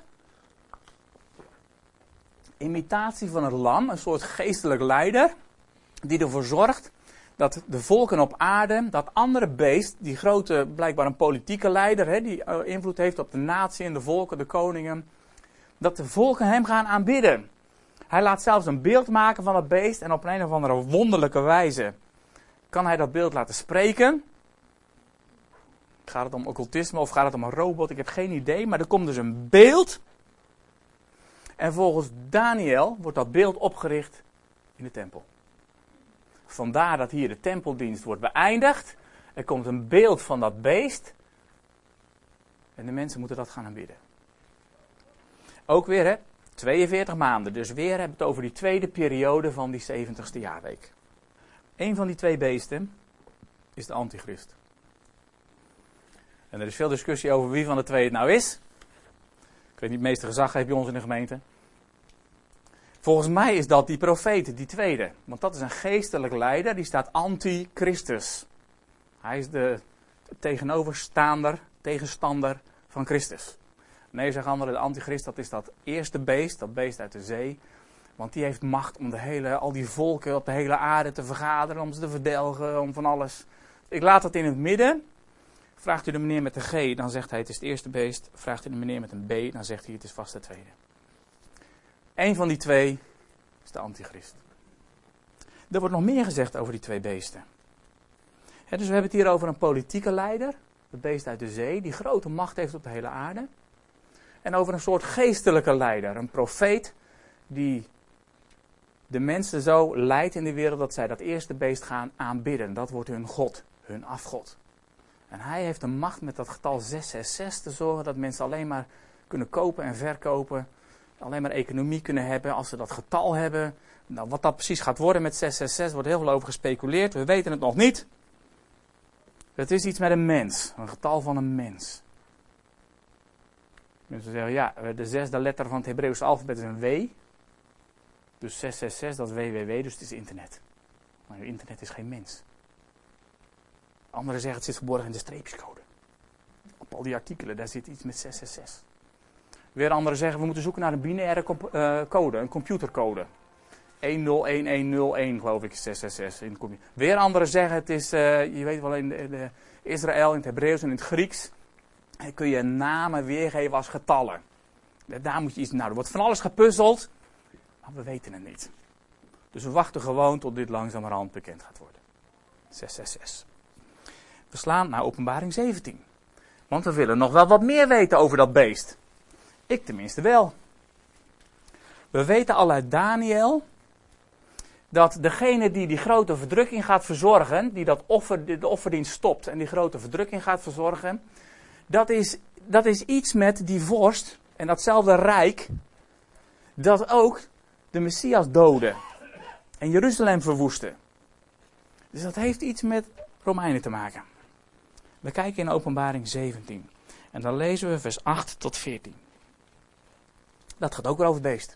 S1: Imitatie van het lam, een soort geestelijk leider, die ervoor zorgt dat de volken op aarde, dat andere beest, die grote, blijkbaar een politieke leider, hè, die invloed heeft op de natie en de volken, de koningen, dat de volken hem gaan aanbidden. Hij laat zelfs een beeld maken van het beest en op een of andere wonderlijke wijze kan hij dat beeld laten spreken. Gaat het om occultisme of gaat het om een robot? Ik heb geen idee, maar er komt dus een beeld. En volgens Daniel wordt dat beeld opgericht in de tempel. Vandaar dat hier de tempeldienst wordt beëindigd. Er komt een beeld van dat beest. En de mensen moeten dat gaan aanbidden. Ook weer, hè, tweeënveertig maanden. Dus weer hebben we het over die tweede periode van die zeventigste jaarweek. Eén van die twee beesten is de antichrist. En er is veel discussie over wie van de twee het nou is. Ik weet niet, het meeste gezag heeft bij ons in de gemeente. Volgens mij is dat die profeet, die tweede. Want dat is een geestelijk leider, die staat anti-Christus. Hij is de tegenoverstaander, tegenstander van Christus. Nee, zeggen anderen, de antichrist, dat is dat eerste beest, dat beest uit de zee. Want die heeft macht om de hele, al die volken op de hele aarde te vergaderen, om ze te verdelgen, om van alles. Ik laat dat in het midden. Vraagt u de meneer met de G, dan zegt hij het is het eerste beest. Vraagt u de meneer met een B, dan zegt hij het is vast de tweede. Eén van die twee is de antichrist. Er wordt nog meer gezegd over die twee beesten. He, dus we hebben het hier over een politieke leider, het beest uit de zee, die grote macht heeft op de hele aarde. En over een soort geestelijke leider, een profeet, die de mensen zo leidt in de wereld dat zij dat eerste beest gaan aanbidden. Dat wordt hun God, hun afgod. En hij heeft de macht met dat getal zes zes zes te zorgen dat mensen alleen maar kunnen kopen en verkopen. Alleen maar economie kunnen hebben als ze dat getal hebben. Nou, wat dat precies gaat worden met zes zes zes wordt heel veel over gespeculeerd. We weten het nog niet. Het is iets met een mens. Een getal van een mens. Mensen zeggen, ja, de zesde letter van het Hebreeuwse alfabet is een W. Dus zes zes zes, dat is W W W, dus het is internet. Maar internet is geen mens. Anderen zeggen het zit verborgen in de streepjescode. Op al die artikelen, daar zit iets met zes zes zes. Weer anderen zeggen we moeten zoeken naar een binaire comp- uh, code, een computercode. een nul een een nul een geloof ik, zes zes zes. In de computer. Weer anderen zeggen het is, uh, je weet wel in de, de Israël, in het Hebreeuws en in het Grieks. Kun je namen weergeven als getallen. Daar moet je iets, nou er wordt van alles gepuzzeld. Maar we weten het niet. Dus we wachten gewoon tot dit langzamerhand bekend gaat worden. zes zes zes. We slaan naar Openbaring zeventien. Want we willen nog wel wat meer weten over dat beest. Ik tenminste wel. We weten al uit Daniel dat degene die die grote verdrukking gaat verzorgen, die dat offer, de offerdienst stopt en die grote verdrukking gaat verzorgen, dat is, dat is iets met die vorst en datzelfde rijk, dat ook de Messias doodde en Jeruzalem verwoestte. Dus dat heeft iets met Romeinen te maken. We kijken in Openbaring zeventien en dan lezen we vers acht tot veertien. Dat gaat ook weer over het beest.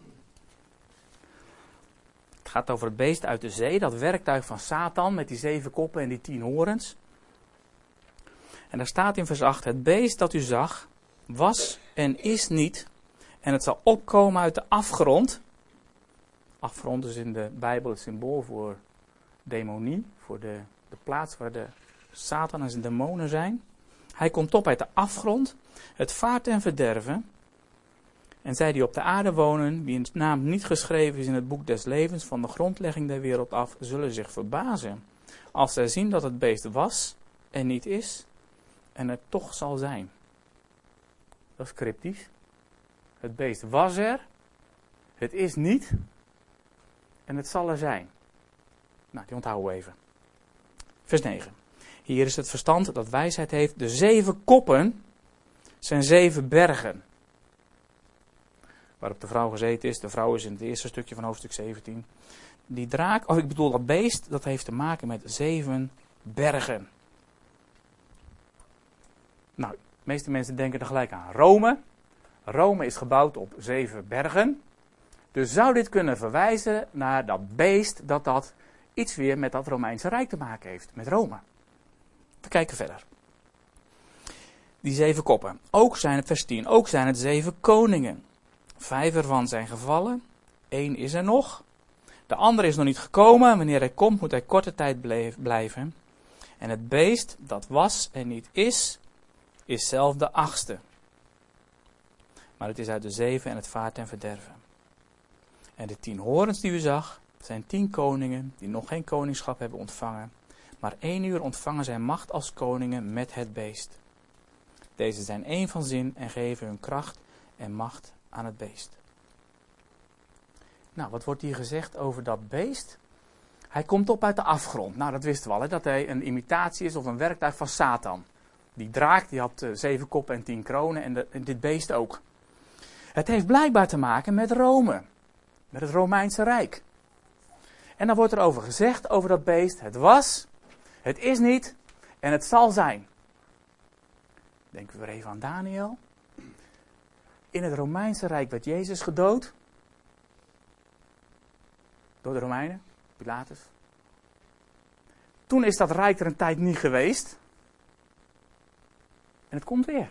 S1: Het gaat over het beest uit de zee, dat werktuig van Satan met die zeven koppen en die tien horens. En daar staat in vers acht, het beest dat u zag, was en is niet, en het zal opkomen uit de afgrond. Afgrond is in de Bijbel het symbool voor demonie, voor de, de plaats waar de Satan en zijn demonen zijn. Hij komt op uit de afgrond, het vaart en verderven. En zij die op de aarde wonen, wie een naam niet geschreven is in het boek des levens van de grondlegging der wereld af, zullen zich verbazen. Als zij zien dat het beest was en niet is, en het toch zal zijn. Dat is cryptisch. Het beest was er, het is niet en het zal er zijn. Nou, die onthouden we even. Vers negen. Hier is het verstand dat wijsheid heeft. De zeven koppen zijn zeven bergen. Waarop de vrouw gezeten is. De vrouw is in het eerste stukje van hoofdstuk zeventien. Die draak, of ik bedoel dat beest, dat heeft te maken met zeven bergen. Nou, de meeste mensen denken er gelijk aan Rome. Rome is gebouwd op zeven bergen. Dus zou dit kunnen verwijzen naar dat beest dat dat iets weer met dat Romeinse Rijk te maken heeft. Met Rome. We kijken verder. Die zeven koppen. Ook zijn het, vers tien, ook zijn het zeven koningen. Vijf ervan zijn gevallen. Eén is er nog. De andere is nog niet gekomen. Wanneer hij komt moet hij korte tijd blijven. En het beest dat was en niet is, is zelf de achtste. Maar het is uit de zeven en het vaart ten verderven. En de tien horens die u zag, zijn tien koningen die nog geen koningschap hebben ontvangen. Maar één uur ontvangen zij macht als koningen met het beest. Deze zijn één van zin en geven hun kracht en macht aan het beest. Nou, wat wordt hier gezegd over dat beest? Hij komt op uit de afgrond. Nou, dat wisten we al, hè, dat hij een imitatie is of een werktuig van Satan. Die draak die had uh, zeven koppen en tien kronen en, de, en dit beest ook. Het heeft blijkbaar te maken met Rome. Met het Romeinse Rijk. En dan wordt er over gezegd over dat beest. Het was, het is niet en het zal zijn. Denken we weer even aan Daniel. In het Romeinse Rijk werd Jezus gedood. Door de Romeinen, Pilatus. Toen is dat rijk er een tijd niet geweest. En het komt weer.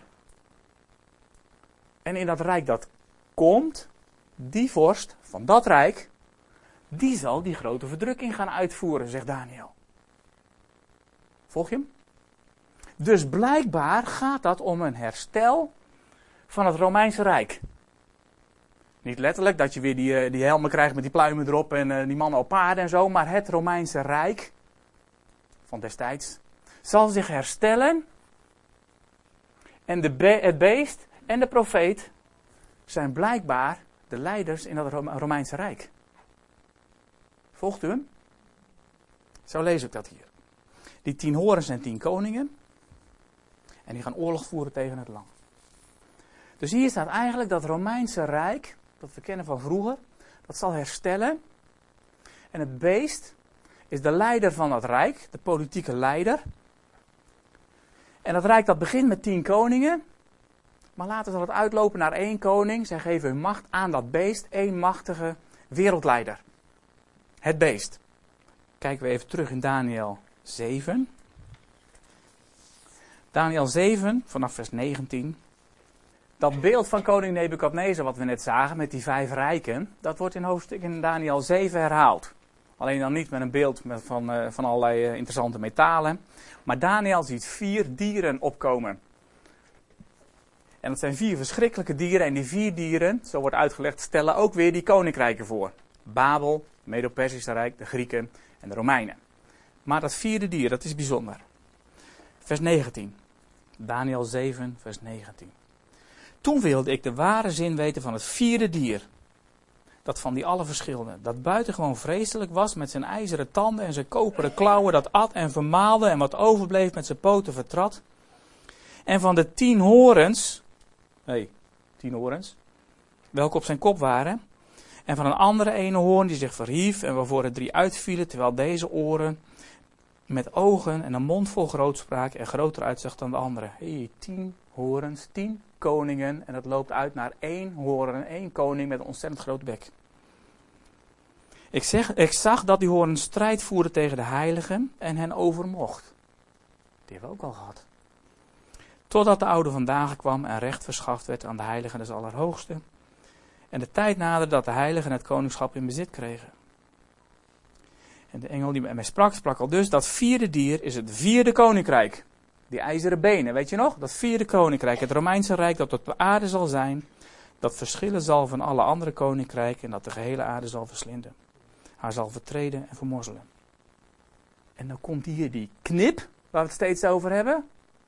S1: En in dat rijk dat komt, die vorst van dat rijk, die zal die grote verdrukking gaan uitvoeren, zegt Daniel. Volg je hem? Dus blijkbaar gaat dat om een herstel van het Romeinse Rijk. Niet letterlijk dat je weer die, die helmen krijgt met die pluimen erop en uh, die mannen op paarden en zo. Maar het Romeinse Rijk van destijds zal zich herstellen. En de be- het beest en de profeet zijn blijkbaar de leiders in dat Rome- Romeinse Rijk. Volgt u hem? Zo lees ik dat hier. Die tien horens zijn tien koningen. En die gaan oorlog voeren tegen het land. Dus hier staat eigenlijk dat Romeinse Rijk, dat we kennen van vroeger, dat zal herstellen. En het beest is de leider van dat rijk, de politieke leider. En dat rijk dat begint met tien koningen. Maar later zal het uitlopen naar één koning. Zij geven hun macht aan dat beest, één machtige wereldleider. Het beest. Kijken we even terug in Daniel zeven. Daniel zeven, vanaf vers negentien. Dat beeld van koning Nebukadnezar wat we net zagen met die vijf rijken, dat wordt in hoofdstuk in Daniel zeven herhaald. Alleen dan niet met een beeld met van, uh, van allerlei uh, interessante metalen. Maar Daniel ziet vier dieren opkomen. En dat zijn vier verschrikkelijke dieren. En die vier dieren, zo wordt uitgelegd, stellen ook weer die koninkrijken voor. Babel, Medo-Persische Rijk, de Grieken en de Romeinen. Maar dat vierde dier, dat is bijzonder. Vers negentien. Daniel zeven, vers negentien. Toen wilde ik de ware zin weten van het vierde dier. Dat van die alle verschilde. Dat buitengewoon vreselijk was met zijn ijzeren tanden en zijn koperen klauwen. Dat at en vermaalde en wat overbleef met zijn poten vertrad. En van de tien horens. Nee, tien horens. Welke op zijn kop waren. En van een andere ene hoorn die zich verhief en waarvoor er drie uitvielen. Terwijl deze oren met ogen en een mond vol grootspraak en groter uitzag dan de andere. Hey, tien horens, tien koningen. En dat loopt uit naar één hoorn, één koning met een ontzettend groot bek. Ik, zeg, ik zag dat die hoorn strijd voeren tegen de heiligen en hen overmocht. Die hebben we ook al gehad. Totdat de oude vandaag kwam en recht verschaft werd aan de heiligen des Allerhoogsten. En de tijd naderde dat de heiligen het koningschap in bezit kregen. En de engel die met mij sprak, sprak al dus, dat vierde dier is het vierde koninkrijk. Die ijzeren benen, weet je nog? Dat vierde koninkrijk, het Romeinse Rijk dat op de aarde zal zijn. Dat verschillen zal van alle andere koninkrijken en dat de gehele aarde zal verslinden. Haar zal vertreden en vermorzelen. En dan komt hier die knip, waar we het steeds over hebben.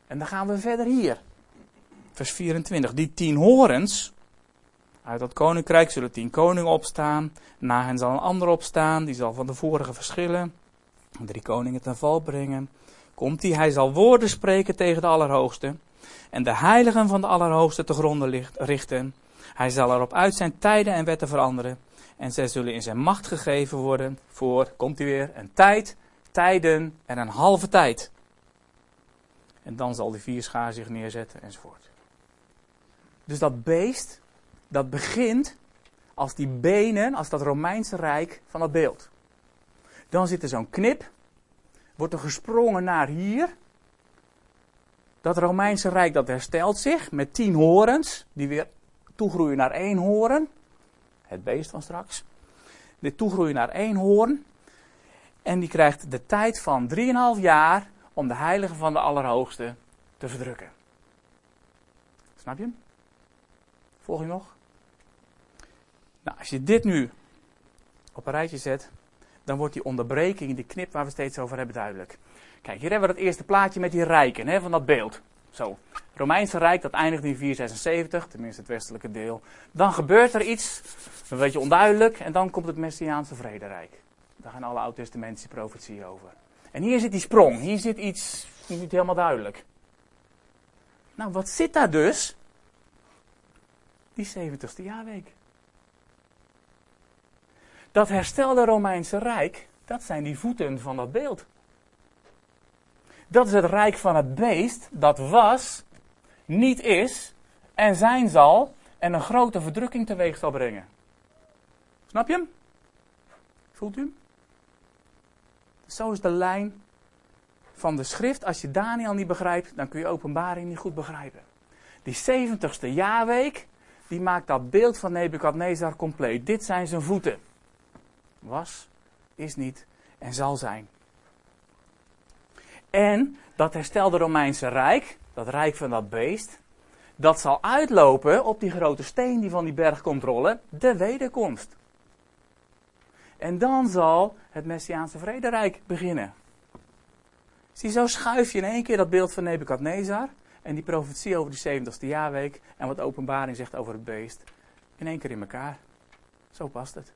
S1: En dan gaan we verder hier. Vers vierentwintig. Die tien horens, uit dat koninkrijk zullen tien koningen opstaan. Na hen zal een ander opstaan, die zal van de vorige verschillen. Drie koningen ten val brengen. Komt hij, hij zal woorden spreken tegen de Allerhoogste. En de heiligen van de Allerhoogste te gronden richten. Hij zal erop uit zijn tijden en wetten veranderen. En zij zullen in zijn macht gegeven worden voor, komt hij weer, een tijd, tijden en een halve tijd. En dan zal die vierschaar zich neerzetten enzovoort. Dus dat beest, dat begint als die benen, als dat Romeinse Rijk van dat beeld. Dan zit er zo'n knip, wordt er gesprongen naar hier. Dat Romeinse Rijk dat herstelt zich met tien horens, die weer toegroeien naar één hoorn. Het beest van straks. Dit toegroeien naar één hoorn. En die krijgt de tijd van drieënhalf jaar om de heiligen van de Allerhoogste te verdrukken. Snap je hem? Volg je nog? Nou, als je dit nu op een rijtje zet, dan wordt die onderbreking, die knip waar we steeds over hebben, duidelijk. Kijk, hier hebben we het eerste plaatje met die rijken, hè, van dat beeld. Zo, het Romeinse Rijk, dat eindigt in vierhonderdzesenzeventig, tenminste het westelijke deel. Dan gebeurt er iets, een beetje onduidelijk, en dan komt het Messiaanse vrederijk. Daar gaan alle oud-testamentische profetieën over. En hier zit die sprong, hier zit iets niet helemaal duidelijk. Nou, wat zit daar dus? Die zeventigste jaarweek. Dat herstelde Romeinse Rijk, dat zijn die voeten van dat beeld. Dat is het rijk van het beest, dat was, niet is en zijn zal en een grote verdrukking teweeg zal brengen. Snap je hem? Voelt u hem? Zo is de lijn van de schrift. Als je Daniel niet begrijpt, dan kun je Openbaring niet goed begrijpen. Die zeventigste jaarweek, die maakt dat beeld van Nebukadnezar compleet. Dit zijn zijn voeten. Was, is niet en zal zijn. En dat herstelde Romeinse Rijk, dat rijk van dat beest, dat zal uitlopen op die grote steen die van die berg komt rollen, de wederkomst. En dan zal het Messiaanse vrederijk beginnen. Zie, zo schuif je in één keer dat beeld van Nebukadnezar en die profetie over die zeventigste jaarweek en wat Openbaring zegt over het beest, in één keer in elkaar. Zo past het.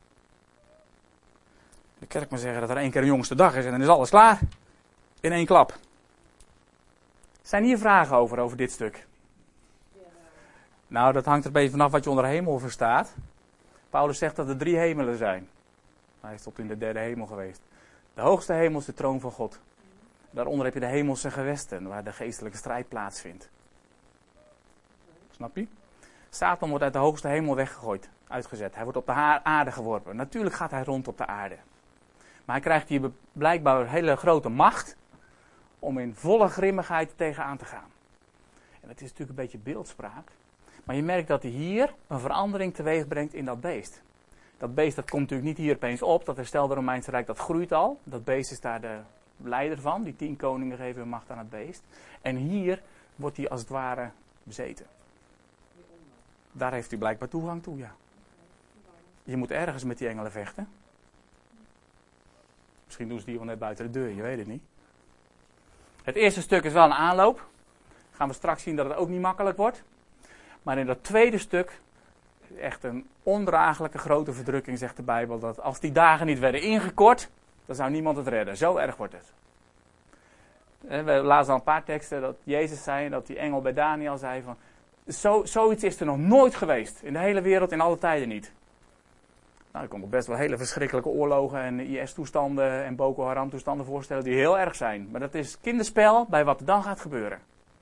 S1: De kerk maar zeggen dat er één keer een jongste dag is en dan is alles klaar. In één klap. Zijn hier vragen over, over dit stuk? Ja. Nou, dat hangt er een beetje vanaf wat je onder hemel verstaat. Paulus zegt dat er drie hemelen zijn. Hij is tot in de derde hemel geweest. De hoogste hemel is de troon van God. Daaronder heb je de hemelse gewesten, waar de geestelijke strijd plaatsvindt. Snap je? Satan wordt uit de hoogste hemel weggegooid, uitgezet. Hij wordt op de aarde geworpen. Natuurlijk gaat hij rond op de aarde. Maar hij krijgt hier blijkbaar een hele grote macht om in volle grimmigheid tegenaan te gaan. En dat is natuurlijk een beetje beeldspraak. Maar je merkt dat hij hier een verandering teweeg brengt in dat beest. Dat beest dat komt natuurlijk niet hier opeens op. Dat herstelde Romeinse Rijk, dat groeit al. Dat beest is daar de leider van. Die tien koningen geven hun macht aan het beest. En hier wordt hij als het ware bezeten. Daar heeft hij blijkbaar toegang toe, ja. Je moet ergens met die engelen vechten. Misschien doen ze die wel net buiten de deur, je weet het niet. Het eerste stuk is wel een aanloop. Gaan we straks zien dat het ook niet makkelijk wordt. Maar in dat tweede stuk, echt een ondraaglijke grote verdrukking, zegt de Bijbel, dat als die dagen niet werden ingekort, dan zou niemand het redden. Zo erg wordt het. We lazen al een paar teksten dat Jezus zei, dat die engel bij Daniel zei van, zo, zoiets is er nog nooit geweest. In de hele wereld, in alle tijden niet. Nou, ik kan me best wel hele verschrikkelijke oorlogen en I S-toestanden en Boko Haram-toestanden voorstellen die heel erg zijn. Maar dat is kinderspel bij wat er dan gaat gebeuren.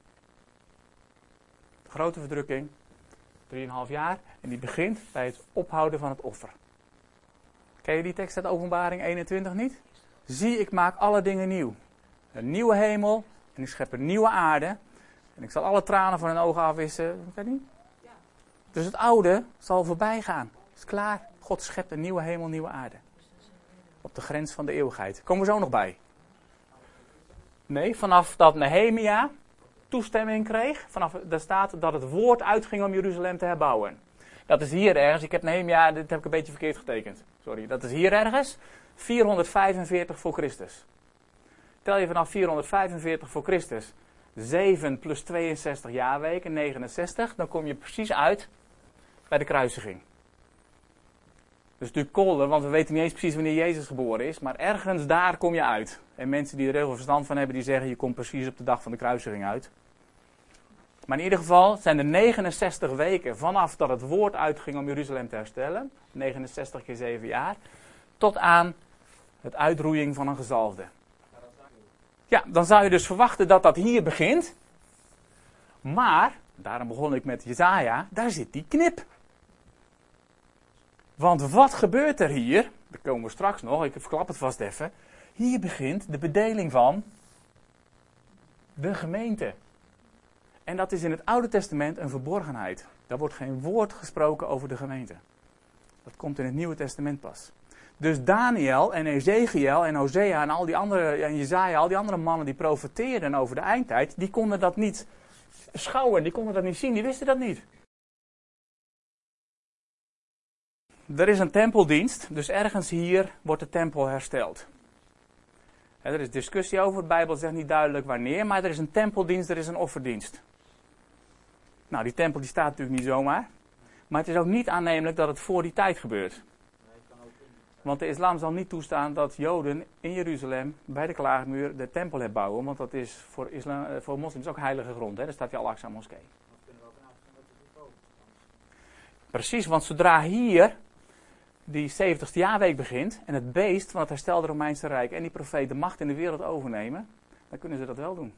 S1: De grote verdrukking, drieënhalf jaar, en die begint bij het ophouden van het offer. Ken je die tekst uit Openbaring eenentwintig niet? Zie, ik maak alle dingen nieuw. Een nieuwe hemel en ik schep een nieuwe aarde. En ik zal alle tranen van hun ogen afwissen. Weet je niet? Dus het oude zal voorbij gaan. Het is klaar. God schept een nieuwe hemel, nieuwe aarde. Op de grens van de eeuwigheid. Komen we zo nog bij. Nee, vanaf dat Nehemia toestemming kreeg. Vanaf, daar staat dat het woord uitging om Jeruzalem te herbouwen. Dat is hier ergens. Ik heb Nehemia, dit heb ik een beetje verkeerd getekend. Sorry, dat is hier ergens. vierhonderdvijfenveertig voor Christus. Tel je vanaf vierhonderdvijfenveertig voor Christus. zeven plus tweeënzestig jaarweken, negenenzestig. Dan kom je precies uit bij de kruisiging. Dus natuurlijk kolder, want we weten niet eens precies wanneer Jezus geboren is. Maar ergens daar kom je uit. En mensen die er heel veel verstand van hebben, die zeggen je komt precies op de dag van de kruisiging uit. Maar in ieder geval zijn er negenenzestig weken vanaf dat het woord uitging om Jeruzalem te herstellen. negenenzestig keer zeven jaar. Tot aan het uitroeiing van een gezalfde. Ja, dan zou je dus verwachten dat dat hier begint. Maar, daarom begon ik met Jesaja, daar zit die knip. Want wat gebeurt er hier? Daar komen we straks nog, ik verklap het vast even. Hier begint de bedeling van de gemeente. En dat is in het Oude Testament een verborgenheid. Daar wordt geen woord gesproken over de gemeente. Dat komt in het Nieuwe Testament pas. Dus Daniel en Ezekiel en Hosea en al die andere, en Jesaja, al die andere mannen die profeteerden over de eindtijd, die konden dat niet schouwen, die konden dat niet zien, die wisten dat niet. Er is een tempeldienst, dus ergens hier wordt de tempel hersteld. Er is discussie over, de Bijbel zegt niet duidelijk wanneer, maar er is een tempeldienst, er is een offerdienst. Nou, die tempel die staat natuurlijk niet zomaar, maar het is ook niet aannemelijk dat het voor die tijd gebeurt. Want de islam zal niet toestaan dat Joden in Jeruzalem bij de klaagmuur de tempel herbouwen, want dat is voor, islam, voor moslims ook heilige grond, hè? Daar staat die Al-Aqsa moskee. Precies, want zodra hier die zeventigste jaarweek begint en het beest van het herstelde Romeinse Rijk en die profeet de macht in de wereld overnemen, dan kunnen ze dat wel doen.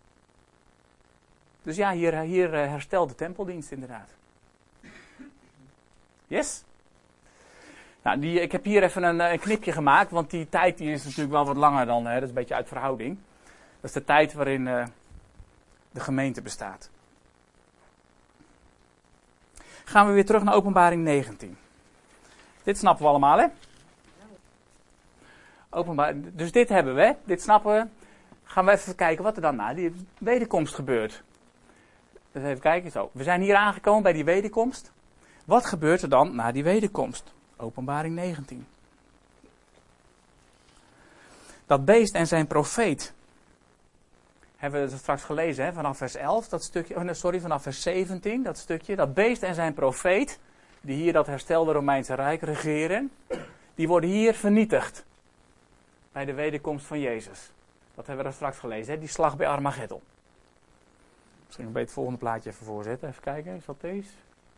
S1: Dus ja, hier, hier herstelt de tempeldienst inderdaad. Yes? Nou, die, ik heb hier even een, een knipje gemaakt, want die tijd die is natuurlijk wel wat langer dan, hè, dat is een beetje uit verhouding. Dat is de tijd waarin uh, de gemeente bestaat. Gaan we weer terug naar Openbaring negentien. Dit snappen we allemaal, hè? Openbaar, dus dit hebben we, hè? Dit snappen we. Gaan we even kijken wat er dan na die wederkomst gebeurt. Dus even kijken, zo. We zijn hier aangekomen bij die wederkomst. Wat gebeurt er dan na die wederkomst? Openbaring negentien. Dat beest en zijn profeet. Hebben we het straks gelezen, hè? Vanaf vers elf, dat stukje, oh, sorry, vanaf vers zeventien, dat stukje. Dat beest en zijn profeet, die hier dat herstelde Romeinse Rijk regeren, die worden hier vernietigd. Bij de wederkomst van Jezus. Dat hebben we er straks gelezen, hè? Die slag bij Armageddon. Misschien een beetje het volgende plaatje even voorzetten. Even kijken, is dat deze?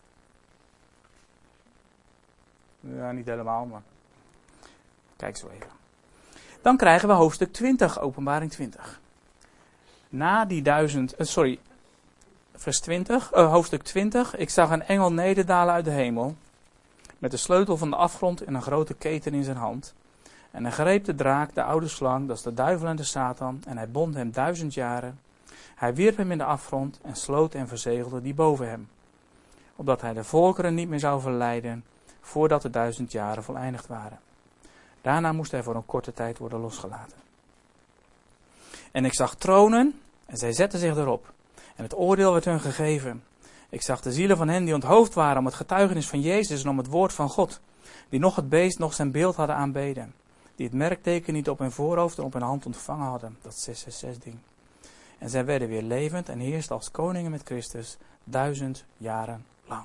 S1: Ja, niet helemaal, maar kijk zo even. Dan krijgen we hoofdstuk twintig, Openbaring twintig. Na die duizend, uh, sorry, vers twintig, uh, hoofdstuk twintig. Ik zag een engel nederdalen uit de hemel, met de sleutel van de afgrond en een grote keten in zijn hand. En hij greep de draak, de oude slang, dat is de duivel en de Satan, en hij bond hem duizend jaren. Hij wierp hem in de afgrond en sloot en verzegelde die boven hem, opdat hij de volkeren niet meer zou verleiden, voordat de duizend jaren voleindigd waren. Daarna moest hij voor een korte tijd worden losgelaten. En ik zag tronen, en zij zetten zich erop. En het oordeel werd hun gegeven. Ik zag de zielen van hen die onthoofd waren om het getuigenis van Jezus en om het woord van God, die nog het beest, nog zijn beeld hadden aanbeden. Die het merkteken niet op hun voorhoofd en op hun hand ontvangen hadden. Dat zes zes zes ding. En zij werden weer levend en heersten als koningen met Christus duizend jaren lang.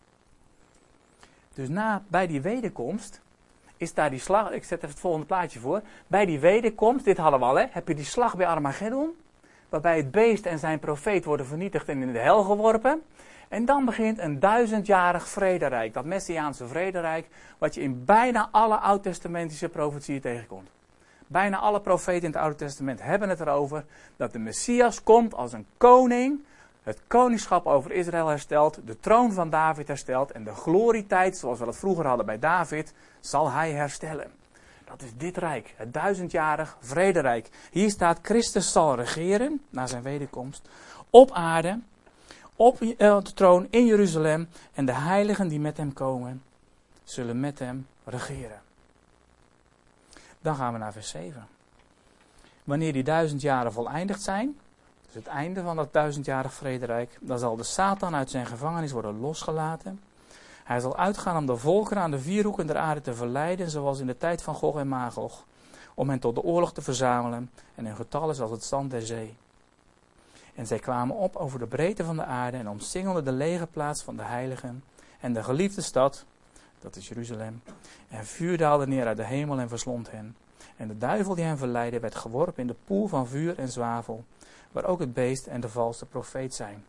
S1: Dus na, bij die wederkomst, is daar die slag, ik zet even het volgende plaatje voor. Bij die wederkomst, dit hadden we al, hè, heb je die slag bij Armageddon, waarbij het beest en zijn profeet worden vernietigd en in de hel geworpen. En dan begint een duizendjarig vrederijk, dat Messiaanse vrederijk, wat je in bijna alle oud-testamentische profetieën tegenkomt. Bijna alle profeten in het Oude Testament hebben het erover dat de Messias komt als een koning, het koningschap over Israël herstelt, de troon van David herstelt en de glorietijd, zoals we dat vroeger hadden bij David, zal hij herstellen. Dat is dit rijk, het duizendjarig vrederijk. Hier staat, Christus zal regeren, na zijn wederkomst, op aarde, op de troon in Jeruzalem en de heiligen die met hem komen, zullen met hem regeren. Dan gaan we naar vers zeven. Wanneer die duizend jaren voleindigd zijn, dus het einde van dat duizendjarig vrederijk, dan zal de Satan uit zijn gevangenis worden losgelaten. Hij zal uitgaan om de volkeren aan de vier hoeken der aarde te verleiden, zoals in de tijd van Gog en Magog, om hen tot de oorlog te verzamelen, en hun getal is als het zand der zee. En zij kwamen op over de breedte van de aarde en omsingelden de lege plaats van de heiligen en de geliefde stad, dat is Jeruzalem. En vuur daalde neer uit de hemel en verslond hen. En de duivel die hen verleidde werd geworpen in de poel van vuur en zwavel, waar ook het beest en de valse profeet zijn.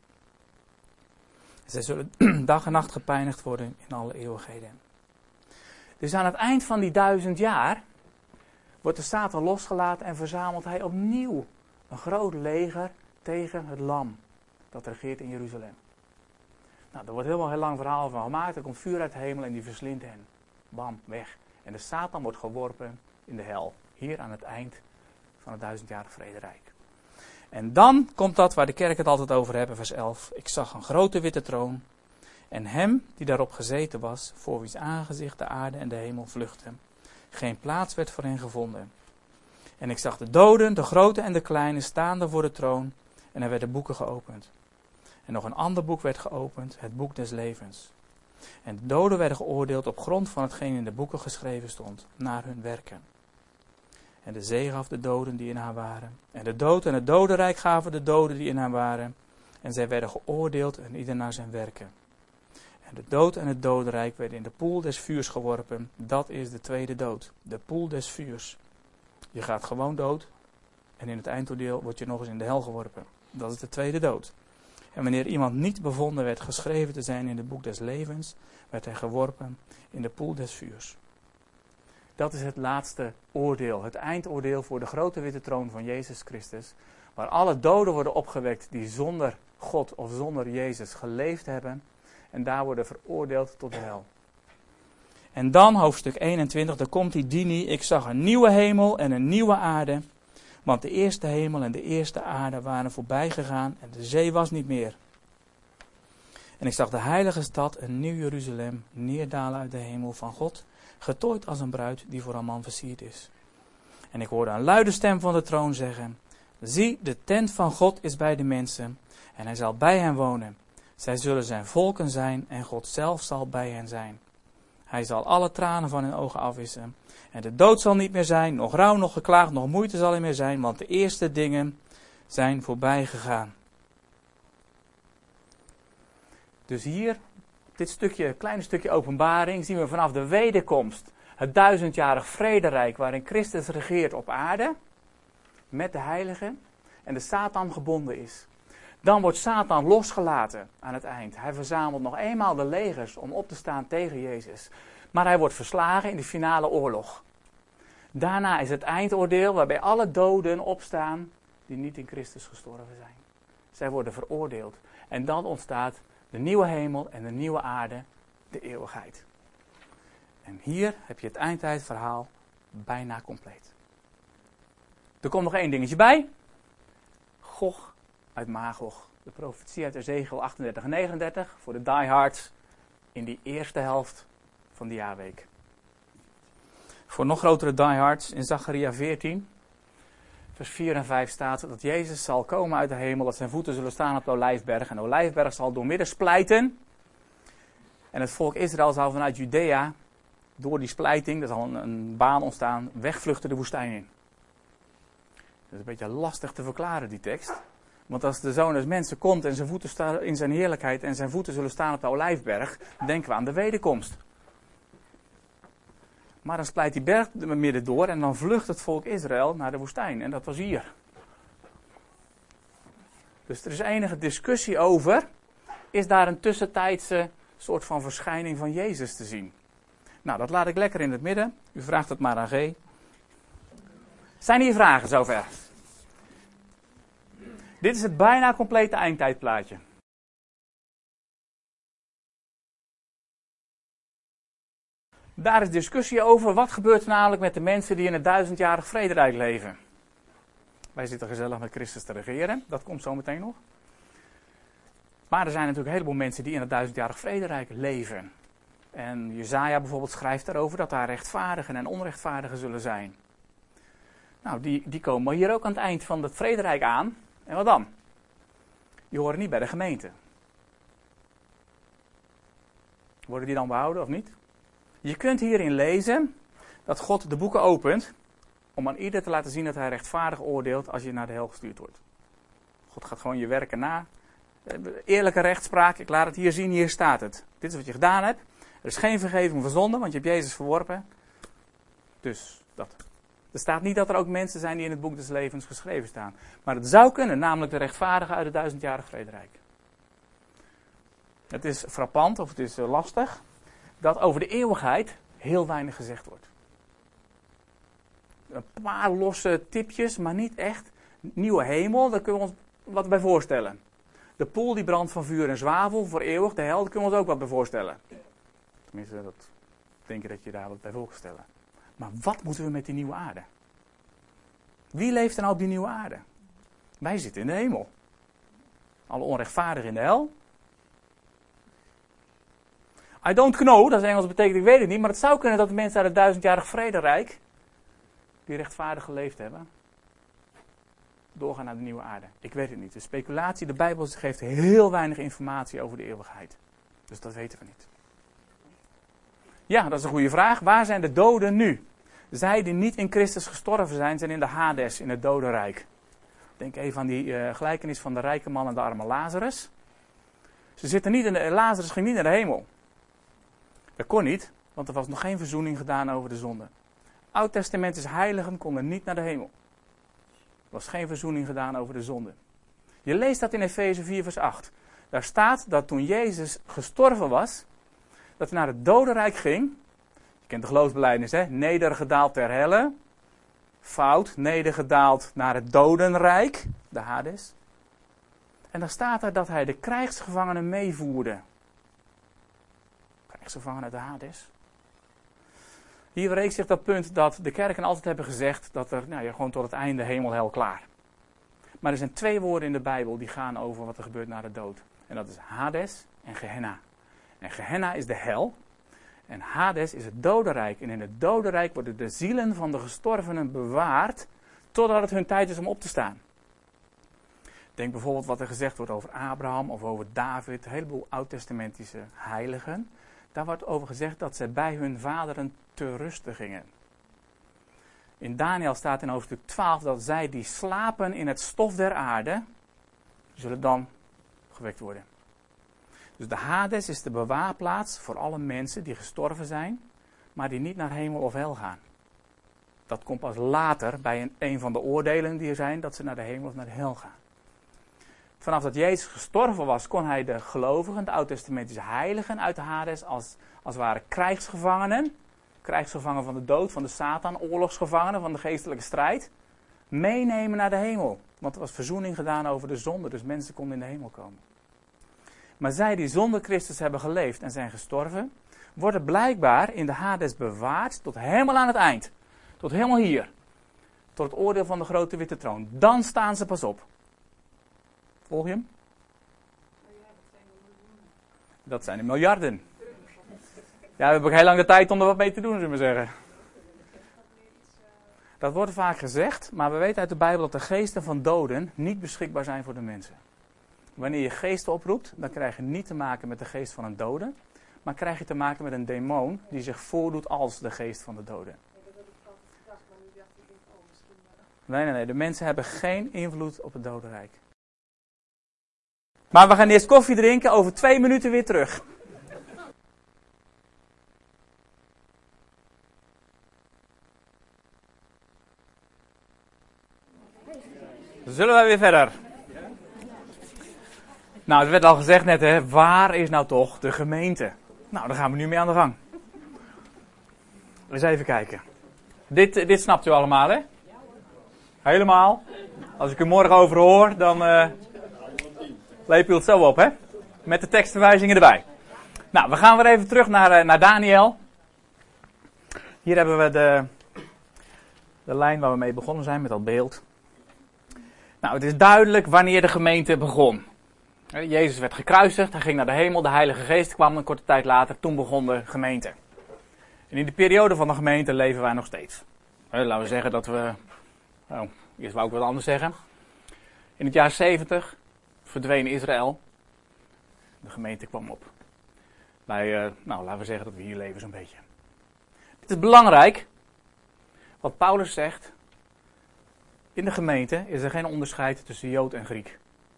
S1: Zij zullen dag en nacht gepijnigd worden in alle eeuwigheden. Dus aan het eind van die duizend jaar wordt de Satan losgelaten en verzamelt hij opnieuw een groot leger tegen het lam dat regeert in Jeruzalem. Nou, er wordt helemaal een heel lang verhaal van gemaakt. Er komt vuur uit de hemel en die verslindt hen. Bam, weg. En de Satan wordt geworpen in de hel. Hier aan het eind van het duizendjarig vrederijk. En dan komt dat waar de kerk het altijd over hebben, vers elf. Ik zag een grote witte troon en hem die daarop gezeten was, voor wie's aangezicht de aarde en de hemel vluchtten. Geen plaats werd voor hen gevonden. En ik zag de doden, de grote en de kleine, staande voor de troon en er werden boeken geopend. En nog een ander boek werd geopend, het boek des levens. En de doden werden geoordeeld op grond van hetgeen in de boeken geschreven stond, naar hun werken. En de zee gaf de doden die in haar waren. En de dood en het dodenrijk gaven de doden die in haar waren. En zij werden geoordeeld en ieder naar zijn werken. En de dood en het dodenrijk werden in de poel des vuurs geworpen. Dat is de tweede dood, de poel des vuurs. Je gaat gewoon dood en in het eindoordeel word je nog eens in de hel geworpen. Dat is de tweede dood. En wanneer iemand niet bevonden werd geschreven te zijn in het boek des levens, werd hij geworpen in de poel des vuurs. Dat is het laatste oordeel, het eindoordeel voor de grote witte troon van Jezus Christus, waar alle doden worden opgewekt die zonder God of zonder Jezus geleefd hebben en daar worden veroordeeld tot de hel. En dan hoofdstuk eenentwintig, daar komt die dini, ik zag een nieuwe hemel en een nieuwe aarde, want de eerste hemel en de eerste aarde waren voorbij gegaan en de zee was niet meer. En ik zag de heilige stad, een nieuw Jeruzalem, neerdalen uit de hemel van God, getooid als een bruid die voor een man versierd is. En ik hoorde een luide stem van de troon zeggen, zie, de tent van God is bij de mensen en hij zal bij hen wonen. Zij zullen zijn volken zijn en God zelf zal bij hen zijn. Hij zal alle tranen van hun ogen afwissen. En de dood zal niet meer zijn, nog rouw, nog geklaagd, nog moeite zal er meer zijn, want de eerste dingen zijn voorbij gegaan. Dus hier, dit stukje, kleine stukje openbaring, zien we vanaf de wederkomst het duizendjarig vrederijk waarin Christus regeert op aarde, met de heiligen, en de Satan gebonden is. Dan wordt Satan losgelaten aan het eind. Hij verzamelt nog eenmaal de legers om op te staan tegen Jezus. Maar hij wordt verslagen in de finale oorlog. Daarna is het eindoordeel waarbij alle doden opstaan die niet in Christus gestorven zijn. Zij worden veroordeeld. En dan ontstaat de nieuwe hemel en de nieuwe aarde, de eeuwigheid. En hier heb je het eindtijdverhaal bijna compleet. Er komt nog één dingetje bij. Gog uit Magog. De profetie uit Ezekiel achtendertig en negenendertig voor de diehards in die eerste helft van de jaarweek. Voor nog grotere diehards in Zacharia veertien, vers vier en vijf staat dat Jezus zal komen uit de hemel, dat zijn voeten zullen staan op de Olijfberg. En de Olijfberg zal doormidden splijten. En het volk Israël zal vanuit Judea, door die splijting, er zal een, een baan ontstaan, wegvluchten de woestijn in. Dat is een beetje lastig te verklaren, die tekst. Want als de Zoon des Mensen komt en zijn voeten staan in zijn heerlijkheid en zijn voeten zullen staan op de Olijfberg, denken we aan de wederkomst. Maar dan splijt die berg midden door en dan vlucht het volk Israël naar de woestijn. En dat was hier. Dus er is enige discussie over, is daar een tussentijdse soort van verschijning van Jezus te zien? Nou, dat laat ik lekker in het midden. U vraagt het maar aan G. Zijn hier vragen zover? Dit is het bijna complete eindtijdplaatje. Daar is discussie over, wat gebeurt er namelijk met de mensen die in het duizendjarig vrederijk leven. Wij zitten gezellig met Christus te regeren, dat komt zo meteen nog. Maar er zijn natuurlijk een heleboel mensen die in het duizendjarig vrederijk leven. En Jesaja bijvoorbeeld schrijft daarover dat daar rechtvaardigen en onrechtvaardigen zullen zijn. Nou, die, die komen hier ook aan het eind van het vrederijk aan. En wat dan? Die horen niet bij de gemeente. Worden die dan behouden of niet? Je kunt hierin lezen dat God de boeken opent om aan ieder te laten zien dat hij rechtvaardig oordeelt als je naar de hel gestuurd wordt. God gaat gewoon je werken na. Eerlijke rechtspraak, ik laat het hier zien, hier staat het. Dit is wat je gedaan hebt. Er is geen vergeving van zonde, want je hebt Jezus verworpen. Dus dat. Er staat niet dat er ook mensen zijn die in het boek des levens geschreven staan. Maar het zou kunnen, namelijk de rechtvaardigen uit het duizendjarig vrederijk. Het is frappant, of het is lastig, dat over de eeuwigheid heel weinig gezegd wordt. Een paar losse tipjes, maar niet echt. Nieuwe hemel, daar kunnen we ons wat bij voorstellen. De poel die brandt van vuur en zwavel voor eeuwig, de hel, daar kunnen we ons ook wat bij voorstellen. Tenminste, dat denk ik dat je daar wat bij voor kan stellen. Maar wat moeten we met die nieuwe aarde? Wie leeft er nou op die nieuwe aarde? Wij zitten in de hemel. Alle onrechtvaardigen in de hel. I don't know, dat is Engels betekent, ik weet het niet. Maar het zou kunnen dat de mensen uit het duizendjarig vrederijk, die rechtvaardig geleefd hebben, doorgaan naar de nieuwe aarde. Ik weet het niet. De speculatie, de Bijbel geeft heel weinig informatie over de eeuwigheid. Dus dat weten we niet. Ja, dat is een goede vraag. Waar zijn de doden nu? Zij die niet in Christus gestorven zijn, zijn in de Hades, in het dodenrijk. Denk even aan die uh, gelijkenis van de rijke man en de arme Lazarus. Ze zitten niet in de, Lazarus ging niet naar de hemel. Dat kon niet, want er was nog geen verzoening gedaan over de zonde. Oud-testamentische heiligen konden niet naar de hemel. Er was geen verzoening gedaan over de zonde. Je leest dat in Efeze vier vers acht. Daar staat dat toen Jezus gestorven was, dat hij naar het dodenrijk ging. Je kent de geloofsbelijdenis, hè? Nedergedaald ter helle. Fout, nedergedaald naar het dodenrijk, de Hades. En dan staat er dat hij de krijgsgevangenen meevoerde. Krijgsgevangenen uit de Hades. Hier reeks zich dat punt dat de kerken altijd hebben gezegd dat er nou ja, gewoon tot het einde hemel, hel, klaar. Maar er zijn twee woorden in de Bijbel die gaan over wat er gebeurt na de dood. En dat is Hades en Gehenna. En Gehenna is de hel. En Hades is het dodenrijk. En in het dodenrijk worden de zielen van de gestorvenen bewaard totdat het hun tijd is om op te staan. Denk bijvoorbeeld wat er gezegd wordt over Abraham of over David. Een heleboel oud-testamentische heiligen. Daar wordt over gezegd dat zij bij hun vaderen te rusten gingen. In Daniel staat in hoofdstuk twaalf dat zij die slapen in het stof der aarde, zullen dan gewekt worden. Dus de Hades is de bewaarplaats voor alle mensen die gestorven zijn, maar die niet naar hemel of hel gaan. Dat komt pas later bij een, een van de oordelen die er zijn, dat ze naar de hemel of naar de hel gaan. Vanaf dat Jezus gestorven was, kon hij de gelovigen, de oud-testamentische heiligen uit de Hades, als, als het ware krijgsgevangenen, krijgsgevangenen van de dood, van de Satan, oorlogsgevangenen van de geestelijke strijd, meenemen naar de hemel. Want er was verzoening gedaan over de zonde, dus mensen konden in de hemel komen. Maar zij die zonder Christus hebben geleefd en zijn gestorven, worden blijkbaar in de Hades bewaard tot helemaal aan het eind. Tot helemaal hier. Tot het oordeel van de grote witte troon. Dan staan ze pas op. Volg je hem? Dat zijn de miljarden. Ja, we hebben ook heel lang de tijd om er wat mee te doen, zullen we zeggen. Dat wordt vaak gezegd, maar we weten uit de Bijbel dat de geesten van doden niet beschikbaar zijn voor de mensen. Wanneer je geesten oproept, dan krijg je niet te maken met de geest van een dode, maar krijg je te maken met een demon die zich voordoet als de geest van de dode. Nee, nee, nee, de mensen hebben geen invloed op het dodenrijk. Maar we gaan eerst koffie drinken, over twee minuten weer terug. Dan zullen wij weer verder. Nou, het werd al gezegd net, hè, waar is nou toch de gemeente? Nou, daar gaan we nu mee aan de gang. Eens even kijken. Dit, dit snapt u allemaal, hè? Helemaal. Als ik u morgen over hoor, dan uh, leep u het zo op, hè? Met de tekstverwijzingen erbij. Nou, we gaan weer even terug naar, uh, naar Daniel. Hier hebben we de, de lijn waar we mee begonnen zijn, met dat beeld. Nou, het is duidelijk wanneer de gemeente begon. Jezus werd gekruisigd, hij ging naar de hemel, de Heilige Geest kwam een korte tijd later, toen begon de gemeente. En in de periode van de gemeente leven wij nog steeds. Laten we zeggen dat we, nou, eerst wou ik wat anders zeggen. In het jaar zeventig verdween Israël, de gemeente kwam op. Wij, uh, nou, laten we zeggen dat we hier leven zo'n beetje. Het is belangrijk, wat Paulus zegt, in de gemeente is er geen onderscheid tussen Jood en Griek.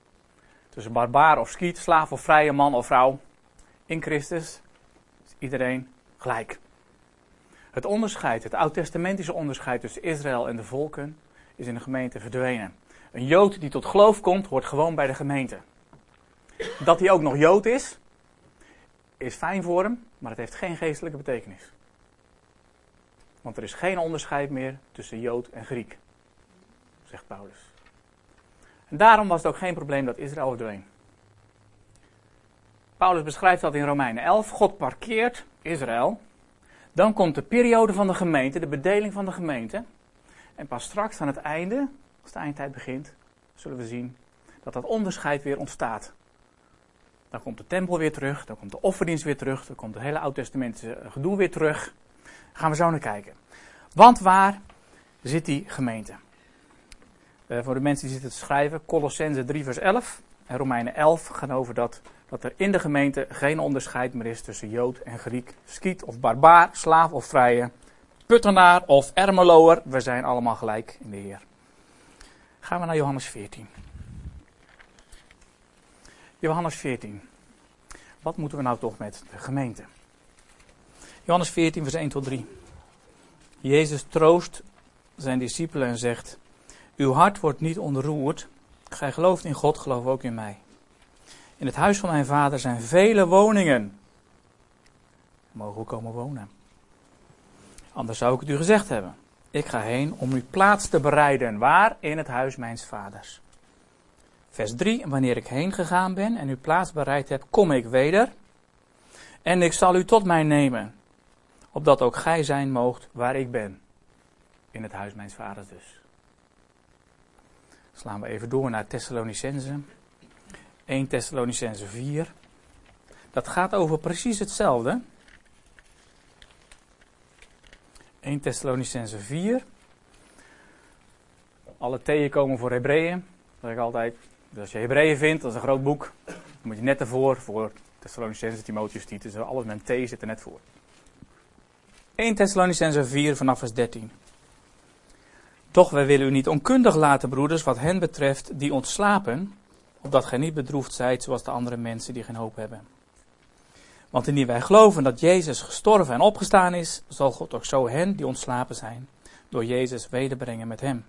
S1: Tussen barbaar of skiet, slaaf of vrije, man of vrouw. In Christus is iedereen gelijk. Het onderscheid, het oud-testamentische onderscheid tussen Israël en de volken is in de gemeente verdwenen. Een Jood die tot geloof komt, hoort gewoon bij de gemeente. Dat hij ook nog Jood is, is fijn voor hem, maar het heeft geen geestelijke betekenis. Want er is geen onderscheid meer tussen Jood en Griek, zegt Paulus. En daarom was het ook geen probleem dat Israël verdween. Paulus beschrijft dat in Romeinen elf. God parkeert Israël. Dan komt de periode van de gemeente, de bedeling van de gemeente. En pas straks aan het einde, als de eindtijd begint, zullen we zien dat dat onderscheid weer ontstaat. Dan komt de tempel weer terug, dan komt de offerdienst weer terug, dan komt het hele Oud-testamentische gedoe weer terug. Daar gaan we zo naar kijken. Want waar zit die gemeente? Uh, voor de mensen die zitten te schrijven, Colossenzen drie vers elf en Romeinen elf gaan over dat, dat er in de gemeente geen onderscheid meer is tussen Jood en Griek, skiet of barbaar, slaaf of vrije, puttenaar of ermeloer. We zijn allemaal gelijk in de Heer. Gaan we naar Johannes veertien. Johannes veertien. Wat moeten we nou toch met de gemeente? Johannes veertien vers één tot drie. Jezus troost zijn discipelen en zegt: uw hart wordt niet ontroerd. Gij gelooft in God, geloof ook in mij. In het huis van mijn vader zijn vele woningen. Mogen we komen wonen. Anders zou ik het u gezegd hebben. Ik ga heen om u plaats te bereiden. Waar? In het huis mijns vaders. Vers drie. Wanneer ik heen gegaan ben en u plaats bereid heb, kom ik weder. En ik zal u tot mij nemen. Opdat ook gij zijn moogt waar ik ben. In het huis mijns vaders dus. Slaan we even door naar Thessalonicense. eerste Thessalonicense vier. Dat gaat over precies hetzelfde. eerste Thessalonicense vier. Alle theeën komen voor Hebreeën. Dat zeg ik altijd. Dus als je Hebreeën vindt, dat is een groot boek. Dan moet je net ervoor, voor Thessalonicense, Timotheus, Titus. Alles met een T zit er net voor. eerste Thessalonicense vier vanaf vers dertien. Toch, wij willen u niet onkundig laten, broeders, wat hen betreft die ontslapen, opdat gij niet bedroefd zijt zoals de andere mensen die geen hoop hebben. Want indien wij geloven dat Jezus gestorven en opgestaan is, zal God ook zo hen die ontslapen zijn, door Jezus wederbrengen met hem.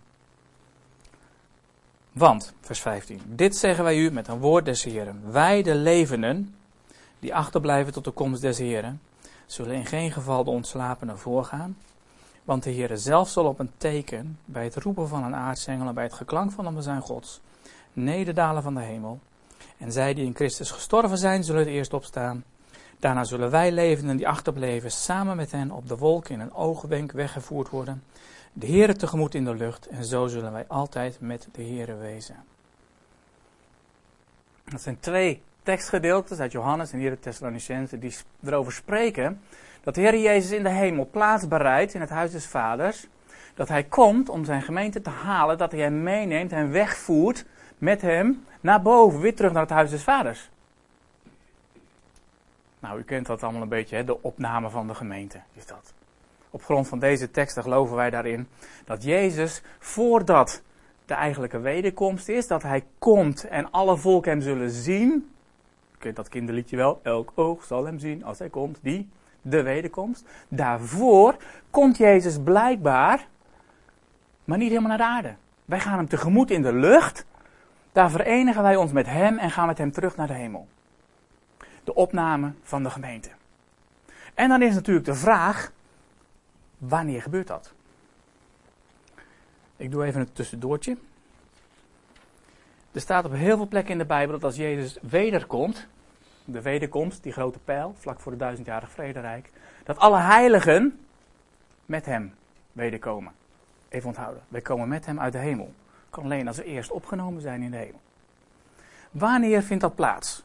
S1: Want, vers vijftien, dit zeggen wij u met een woord des Heren. Wij de levenden, die achterblijven tot de komst des Heren, zullen in geen geval de ontslapenen voorgaan. Want de Heere zelf zal op een teken, bij het roepen van een aartsengel en bij het geklank van een bazuin Gods, nederdalen van de hemel. En zij die in Christus gestorven zijn, zullen het eerst opstaan. Daarna zullen wij levenden die achterbleven, samen met hen op de wolken in een oogwenk weggevoerd worden. De Heere tegemoet in de lucht, en zo zullen wij altijd met de Heere wezen. Dat zijn twee tekstgedeeltes uit Johannes en hier de Thessalonicense die erover spreken dat de Heer Jezus in de hemel plaats bereidt in het huis des Vaders. Dat hij komt om zijn gemeente te halen, dat hij hem meeneemt en wegvoert met hem naar boven, weer terug naar het huis des Vaders. Nou, u kent dat allemaal een beetje, hè? De opname van de gemeente is dat. Op grond van deze teksten geloven wij daarin dat Jezus, voordat de eigenlijke wederkomst is, dat hij komt en alle volken hem zullen zien. U kent dat kinderliedje wel, elk oog zal hem zien als hij komt, die, de wederkomst. Daarvoor komt Jezus blijkbaar, maar niet helemaal naar de aarde. Wij gaan hem tegemoet in de lucht, daar verenigen wij ons met hem en gaan met hem terug naar de hemel. De opname van de gemeente. En dan is natuurlijk de vraag, wanneer gebeurt dat? Ik doe even een tussendoortje. Er staat op heel veel plekken in de Bijbel dat als Jezus wederkomt, de wederkomst, die grote pijl, vlak voor het duizendjarig vrederijk, dat alle heiligen met hem wederkomen. Even onthouden, wij komen met hem uit de hemel. Kan alleen als we eerst opgenomen zijn in de hemel. Wanneer vindt dat plaats?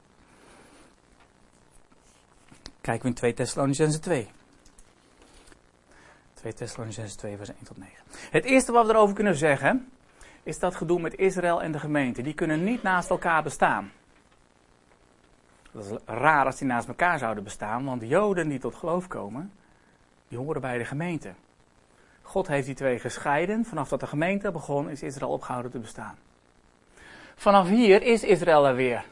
S1: Kijken we in twee Thessalonicense twee. twee Thessalonicense twee vers één tot negen. Het eerste wat we erover kunnen zeggen, is dat gedoe met Israël en de gemeente. Die kunnen niet naast elkaar bestaan. Dat is raar als die naast elkaar zouden bestaan, want de Joden die tot geloof komen, die horen bij de gemeente. God heeft die twee gescheiden. Vanaf dat de gemeente begon, is Israël opgehouden te bestaan. Vanaf hier is Israël er weer.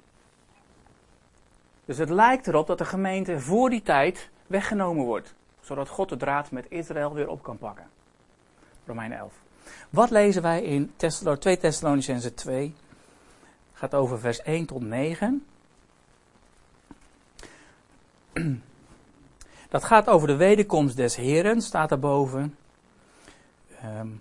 S1: Dus het lijkt erop dat de gemeente voor die tijd weggenomen wordt. Zodat God de draad met Israël weer op kan pakken. Romeinen elf. Wat lezen wij in twee Thessalonicenzen twee? Het gaat over vers één tot negen. Dat gaat over de wederkomst des Heren, staat daarboven. Um,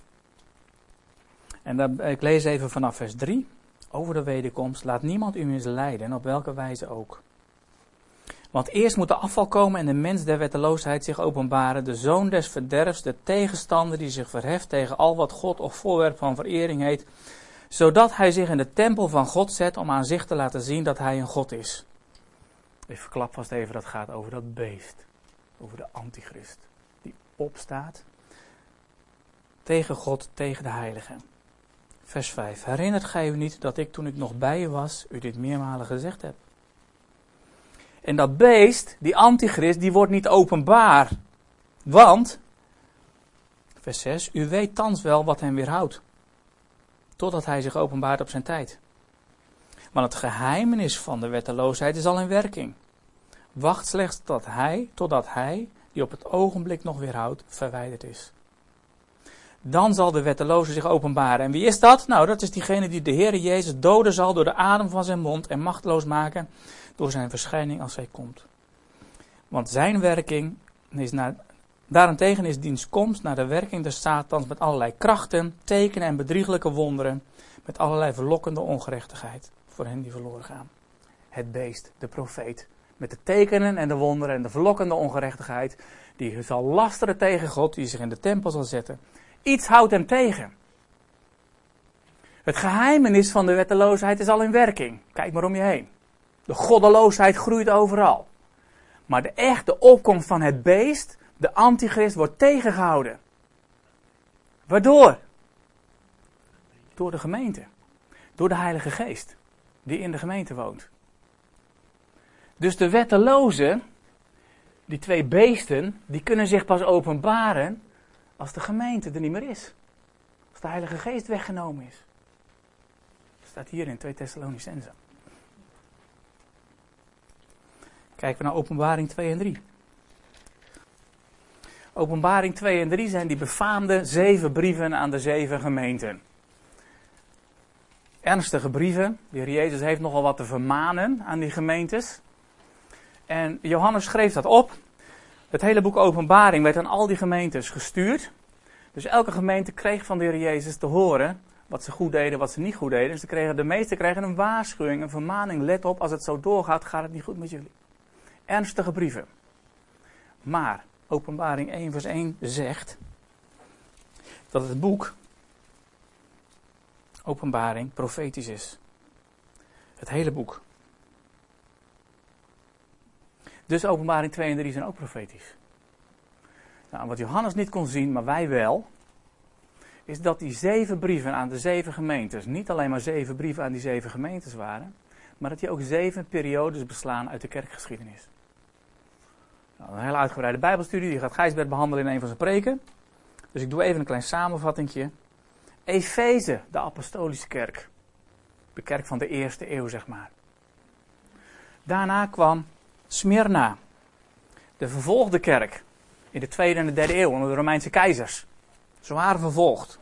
S1: en dan, ik lees even vanaf vers drie. Over de wederkomst. Laat niemand u misleiden, op welke wijze ook. Want eerst moet de afval komen en de mens der wetteloosheid zich openbaren. De zoon des verderfs, de tegenstander die zich verheft tegen al wat God of voorwerp van verering heet. Zodat hij zich in de tempel van God zet om aan zich te laten zien dat hij een God is. Ik verklap vast even, dat gaat over dat beest. Over de antichrist. Die opstaat tegen God, tegen de heiligen. Vers vijf. Herinnert gij u niet dat ik toen ik nog bij u was, u dit meermalen gezegd heb? En dat beest, die antichrist, die wordt niet openbaar. Want, vers zes, u weet thans wel wat hem weerhoudt. Totdat hij zich openbaart op zijn tijd. Want het geheimenis van de wetteloosheid is al in werking. Wacht slechts tot hij, totdat hij, die op het ogenblik nog weerhoudt, verwijderd is. Dan zal de wetteloze zich openbaren. En wie is dat? Nou, dat is diegene die de Heere Jezus doden zal door de adem van zijn mond en machteloos maken door zijn verschijning als hij komt. Want zijn werking is naar, daarentegen is diens komst naar de werking des Satans met allerlei krachten, tekenen en bedrieglijke wonderen, met allerlei verlokkende ongerechtigheid voor hen die verloren gaan. Het beest, de profeet, met de tekenen en de wonderen en de verlokkende ongerechtigheid, die zal lasteren tegen God, die zich in de tempel zal zetten. Iets houdt hem tegen. Het geheimenis van de wetteloosheid is al in werking. Kijk maar om je heen. De goddeloosheid groeit overal. Maar de echte opkomst van het beest, de antichrist, wordt tegengehouden. Waardoor? Door de gemeente. Door de Heilige Geest, die in de gemeente woont. Dus de wettelozen, die twee beesten, die kunnen zich pas openbaren als de gemeente er niet meer is. Als de Heilige Geest weggenomen is. Dat staat hier in twee Thessalonicenzen. Kijken we naar Openbaring twee en drie. Openbaring twee en drie zijn die befaamde zeven brieven aan de zeven gemeenten. Ernstige brieven. De Heer Jezus heeft nogal wat te vermanen aan die gemeentes. En Johannes schreef dat op. Het hele boek Openbaring werd aan al die gemeentes gestuurd. Dus elke gemeente kreeg van de Heer Jezus te horen wat ze goed deden, wat ze niet goed deden. Dus de, kregen, de meesten kregen een waarschuwing, een vermaning. Let op, als het zo doorgaat, gaat het niet goed met jullie. Ernstige brieven. Maar Openbaring één vers één zegt dat het boek Openbaring profetisch is. Het hele boek. Dus Openbaring twee en drie zijn ook profetisch. Nou, wat Johannes niet kon zien, maar wij wel, is dat die zeven brieven aan de zeven gemeentes niet alleen maar zeven brieven aan die zeven gemeentes waren, maar dat die ook zeven periodes beslaan uit de kerkgeschiedenis. Nou, een hele uitgebreide Bijbelstudie, die gaat Gijsbert behandelen in een van zijn preken. Dus ik doe even een klein samenvattingje. Efeze, de apostolische kerk. De kerk van de eerste eeuw, zeg maar. Daarna kwam Smyrna, de vervolgde kerk. In de tweede en de derde eeuw, onder de Romeinse keizers. Zwaar vervolgd.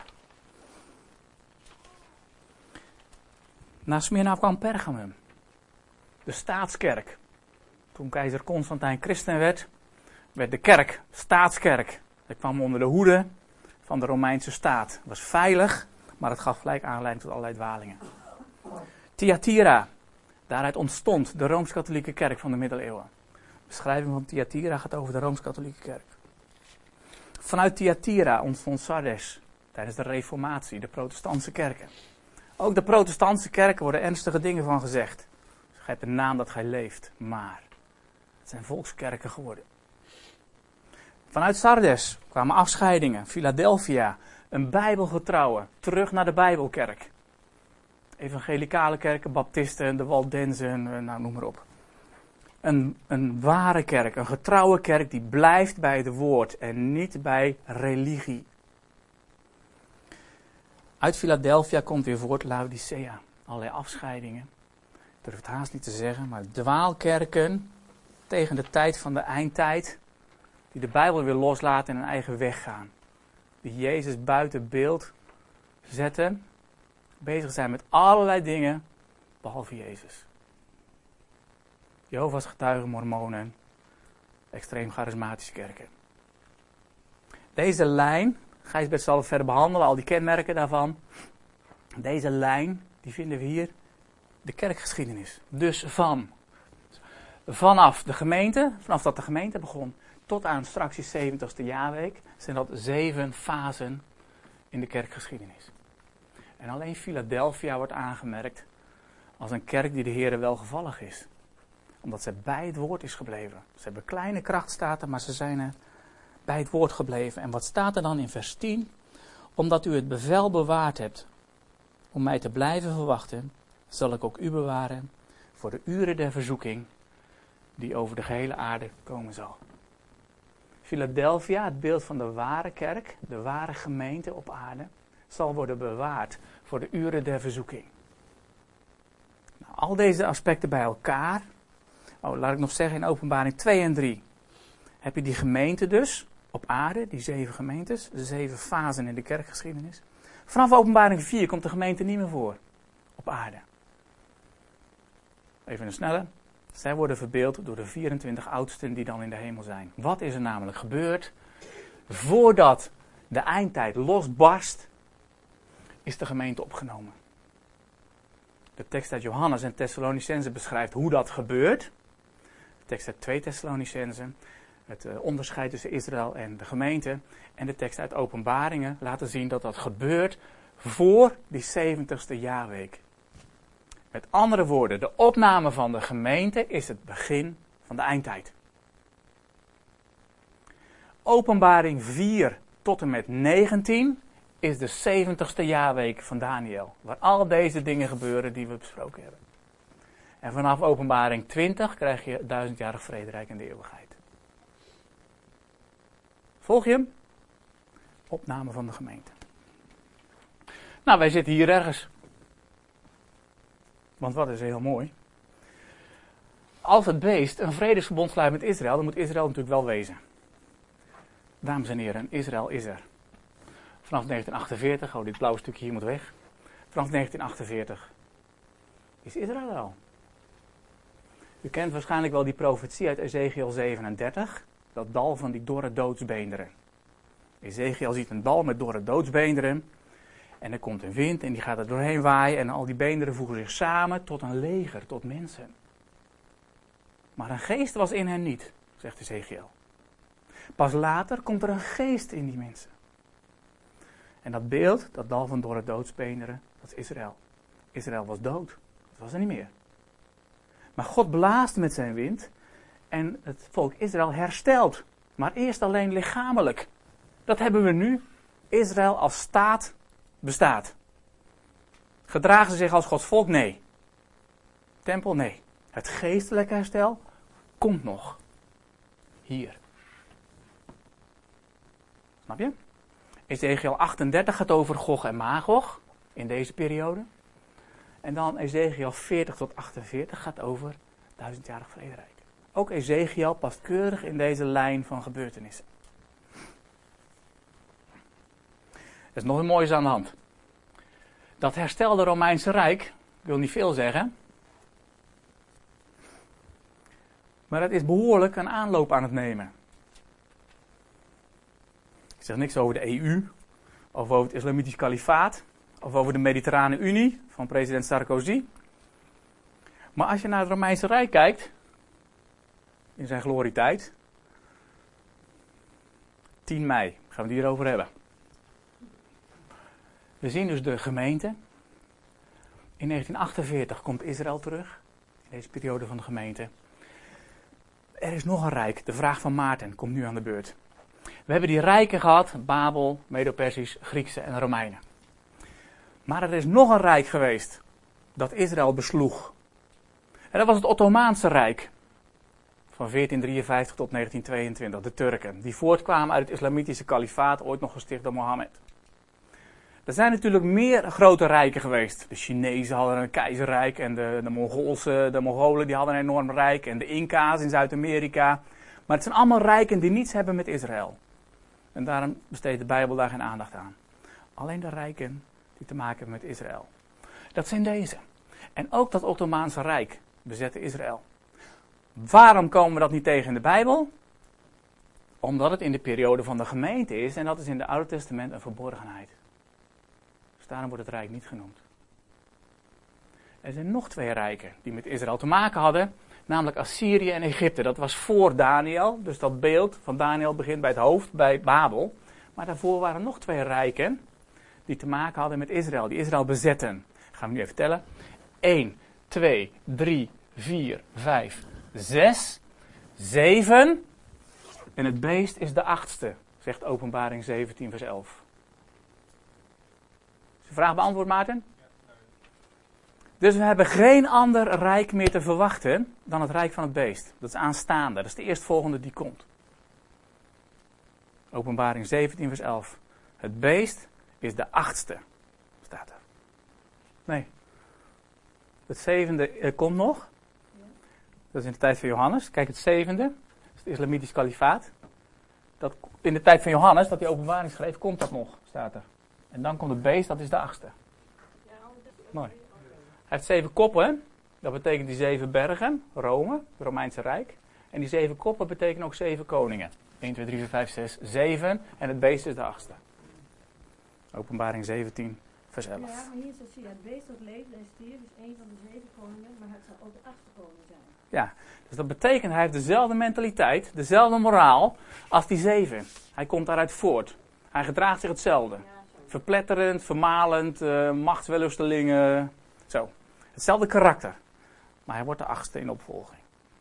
S1: Na Smyrna kwam Pergamum. De staatskerk. Toen keizer Constantijn christen werd, werd de kerk staatskerk. Dat kwam onder de hoede van de Romeinse staat. Het was veilig, maar het gaf gelijk aanleiding tot allerlei dwalingen. Thyatira. Daaruit ontstond de Rooms-Katholieke kerk van de middeleeuwen. De beschrijving van Thyatira gaat over de Rooms-Katholieke kerk. Vanuit Thyatira ontstond Sardes tijdens de Reformatie, de protestantse kerken. Ook de protestantse kerken worden ernstige dingen van gezegd. Gij hebt een naam dat gij leeft, maar het zijn volkskerken geworden. Vanuit Sardes kwamen afscheidingen, Philadelphia, een bijbelgetrouwe, terug naar de Bijbelkerk. Evangelicale kerken, baptisten, de Waldenzen, nou noem maar op. Een, een ware kerk, een getrouwe kerk die blijft bij het woord en niet bij religie. Uit Philadelphia komt weer voort Laodicea. Allerlei afscheidingen. Ik durf het haast niet te zeggen, maar dwaalkerken tegen de tijd van de eindtijd. Die de Bijbel weer loslaten en hun eigen weg gaan. Die Jezus buiten beeld zetten. Bezig zijn met allerlei dingen, behalve Jezus. Jehovah's getuigen, mormonen, extreem charismatische kerken. Deze lijn, Gijsbert zal het verder behandelen, al die kenmerken daarvan. Deze lijn, die vinden we hier, de kerkgeschiedenis. Dus van, vanaf de gemeente, vanaf dat de gemeente begon, tot aan straks die zeventigste jaarweek, zijn dat zeven fasen in de kerkgeschiedenis. En alleen Philadelphia wordt aangemerkt als een kerk die de Heere welgevallig is. Omdat ze bij het woord is gebleven. Ze hebben kleine krachtstaten, maar ze zijn er bij het woord gebleven. En wat staat er dan in vers tien? Omdat u het bevel bewaard hebt om mij te blijven verwachten, zal ik ook u bewaren voor de uren der verzoeking die over de gehele aarde komen zal. Philadelphia, het beeld van de ware kerk, de ware gemeente op aarde, zal worden bewaard voor de uren der verzoeking. Nou, al deze aspecten bij elkaar, oh, laat ik nog zeggen in Openbaring twee en drie, heb je die gemeente dus op aarde, die zeven gemeentes, de zeven fasen in de kerkgeschiedenis. Vanaf Openbaring vier komt de gemeente niet meer voor op aarde. Even een snelle. Zij worden verbeeld door de vierentwintig oudsten die dan in de hemel zijn. Wat is er namelijk gebeurd? Voordat de eindtijd losbarst, is de gemeente opgenomen. De tekst uit Johannes en Thessalonicenzen beschrijft hoe dat gebeurt. De tekst uit twee Thessalonicenzen, het uh, onderscheid tussen Israël en de gemeente. En de tekst uit Openbaringen laten zien dat dat gebeurt voor die zeventigste jaarweek. Met andere woorden, de opname van de gemeente is het begin van de eindtijd. Openbaring vier tot en met negentien is de zeventigste jaarweek van Daniel. Waar al deze dingen gebeuren die we besproken hebben. En vanaf Openbaring twintig krijg je het duizendjarig vrederijk in de eeuwigheid. Volg je hem? Opname van de gemeente. Nou, wij zitten hier ergens. Want wat is heel mooi. Als het beest een vredesverbond sluit met Israël, dan moet Israël natuurlijk wel wezen. Dames en heren, Israël is er. Vanaf negentien achtenveertig, oh dit blauwe stukje hier moet weg. Vanaf negentien achtenveertig is Israël er al. U kent waarschijnlijk wel die profetie uit Ezekiel zevenendertig. Dat dal van die dorre doodsbeenderen. Ezekiel ziet een dal met dorre doodsbeenderen. En er komt een wind en die gaat er doorheen waaien. En al die beenderen voegen zich samen tot een leger, tot mensen. Maar een geest was in hen niet, zegt Ezekiel. Pas later komt er een geest in die mensen. En dat beeld, dat dal van dorre doodsbeenderen, dat is Israël. Israël was dood. Dat was er niet meer. Maar God blaast met zijn wind. En het volk Israël herstelt. Maar eerst alleen lichamelijk. Dat hebben we nu. Israël als staat bestaat. Gedragen ze zich als Gods volk? Nee. Tempel? Nee. Het geestelijke herstel komt nog. Hier. Snap je? Ezekiel achtendertig gaat over Gog en Magog. In deze periode. En dan Ezekiel veertig tot achtenveertig gaat over duizendjarig vrederijk. Ook Ezekiel past keurig in deze lijn van gebeurtenissen. Er is nog een moois aan de hand. Dat herstelde Romeinse Rijk, ik wil niet veel zeggen. Maar het is behoorlijk een aanloop aan het nemen. Ik zeg niks over de E U, of over het Islamitisch Kalifaat, of over de Mediterrane Unie van president Sarkozy. Maar als je naar het Romeinse Rijk kijkt, in zijn glorietijd, tien mei, gaan we het hierover hebben. We zien dus de gemeente. In negentien achtenveertig komt Israël terug, in deze periode van de gemeente. Er is nog een rijk, de vraag van Maarten, komt nu aan de beurt. We hebben die rijken gehad, Babel, Medo-Persisch, Griekse en Romeinen. Maar er is nog een rijk geweest, dat Israël besloeg. En dat was het Ottomaanse Rijk. Van veertien drieënvijftig tot negentien tweeëntwintig, de Turken. Die voortkwamen uit het Islamitische Kalifaat, ooit nog gesticht door Mohammed. Er zijn natuurlijk meer grote rijken geweest. De Chinezen hadden een keizerrijk en de, de, Mongoolse, de Mongolen die hadden een enorm rijk. En de Inca's in Zuid-Amerika. Maar het zijn allemaal rijken die niets hebben met Israël. En daarom besteedt de Bijbel daar geen aandacht aan. Alleen de rijken die te maken hebben met Israël. Dat zijn deze. En ook dat Ottomaanse Rijk bezette Israël. Waarom komen we dat niet tegen in de Bijbel? Omdat het in de periode van de gemeente is en dat is in het Oude Testament een verborgenheid. Dus daarom wordt het Rijk niet genoemd. Er zijn nog twee rijken die met Israël te maken hadden, namelijk Assyrië en Egypte. Dat was voor Daniel, dus dat beeld van Daniel begint bij het hoofd, bij Babel. Maar daarvoor waren nog twee rijken die te maken hadden met Israël, die Israël bezetten. Dat gaan we nu even tellen. één, twee, drie, vier, vijf, zes, zeven. En het beest is de achtste, zegt Openbaring zeventien vers elf. Is de vraag beantwoord, Maarten? Dus we hebben geen ander rijk meer te verwachten dan het rijk van het beest. Dat is aanstaande, dat is de eerstvolgende die komt. Openbaring zeventien vers elf. Het beest is de achtste, staat er. Nee. Het zevende eh, komt nog. Dat is in de tijd van Johannes. Kijk, het zevende, dat is het islamitisch kalifaat. Dat, in de tijd van Johannes, dat hij openbaring schreef, komt dat nog, staat er. En dan komt het beest, dat is de achtste. Mooi. Hij heeft zeven koppen, dat betekent die zeven bergen, Rome, het Romeinse Rijk. En die zeven koppen betekenen ook zeven koningen. één, twee, drie, vier, vijf, zes, zeven. En het beest is de achtste. Openbaring zeventien, vers elf.
S2: Ja, maar hier staat, zie je, het beest dat leeft en stierf is één van de zeven koningen, maar het zal ook de achtste koning zijn.
S1: Ja, dus dat betekent, hij heeft dezelfde mentaliteit, dezelfde moraal als die zeven. Hij komt daaruit voort. Hij gedraagt zich hetzelfde. Verpletterend, vermalend, uh, machtswellustelingen, zo. Hetzelfde karakter. Maar hij wordt de achtste in opvolging.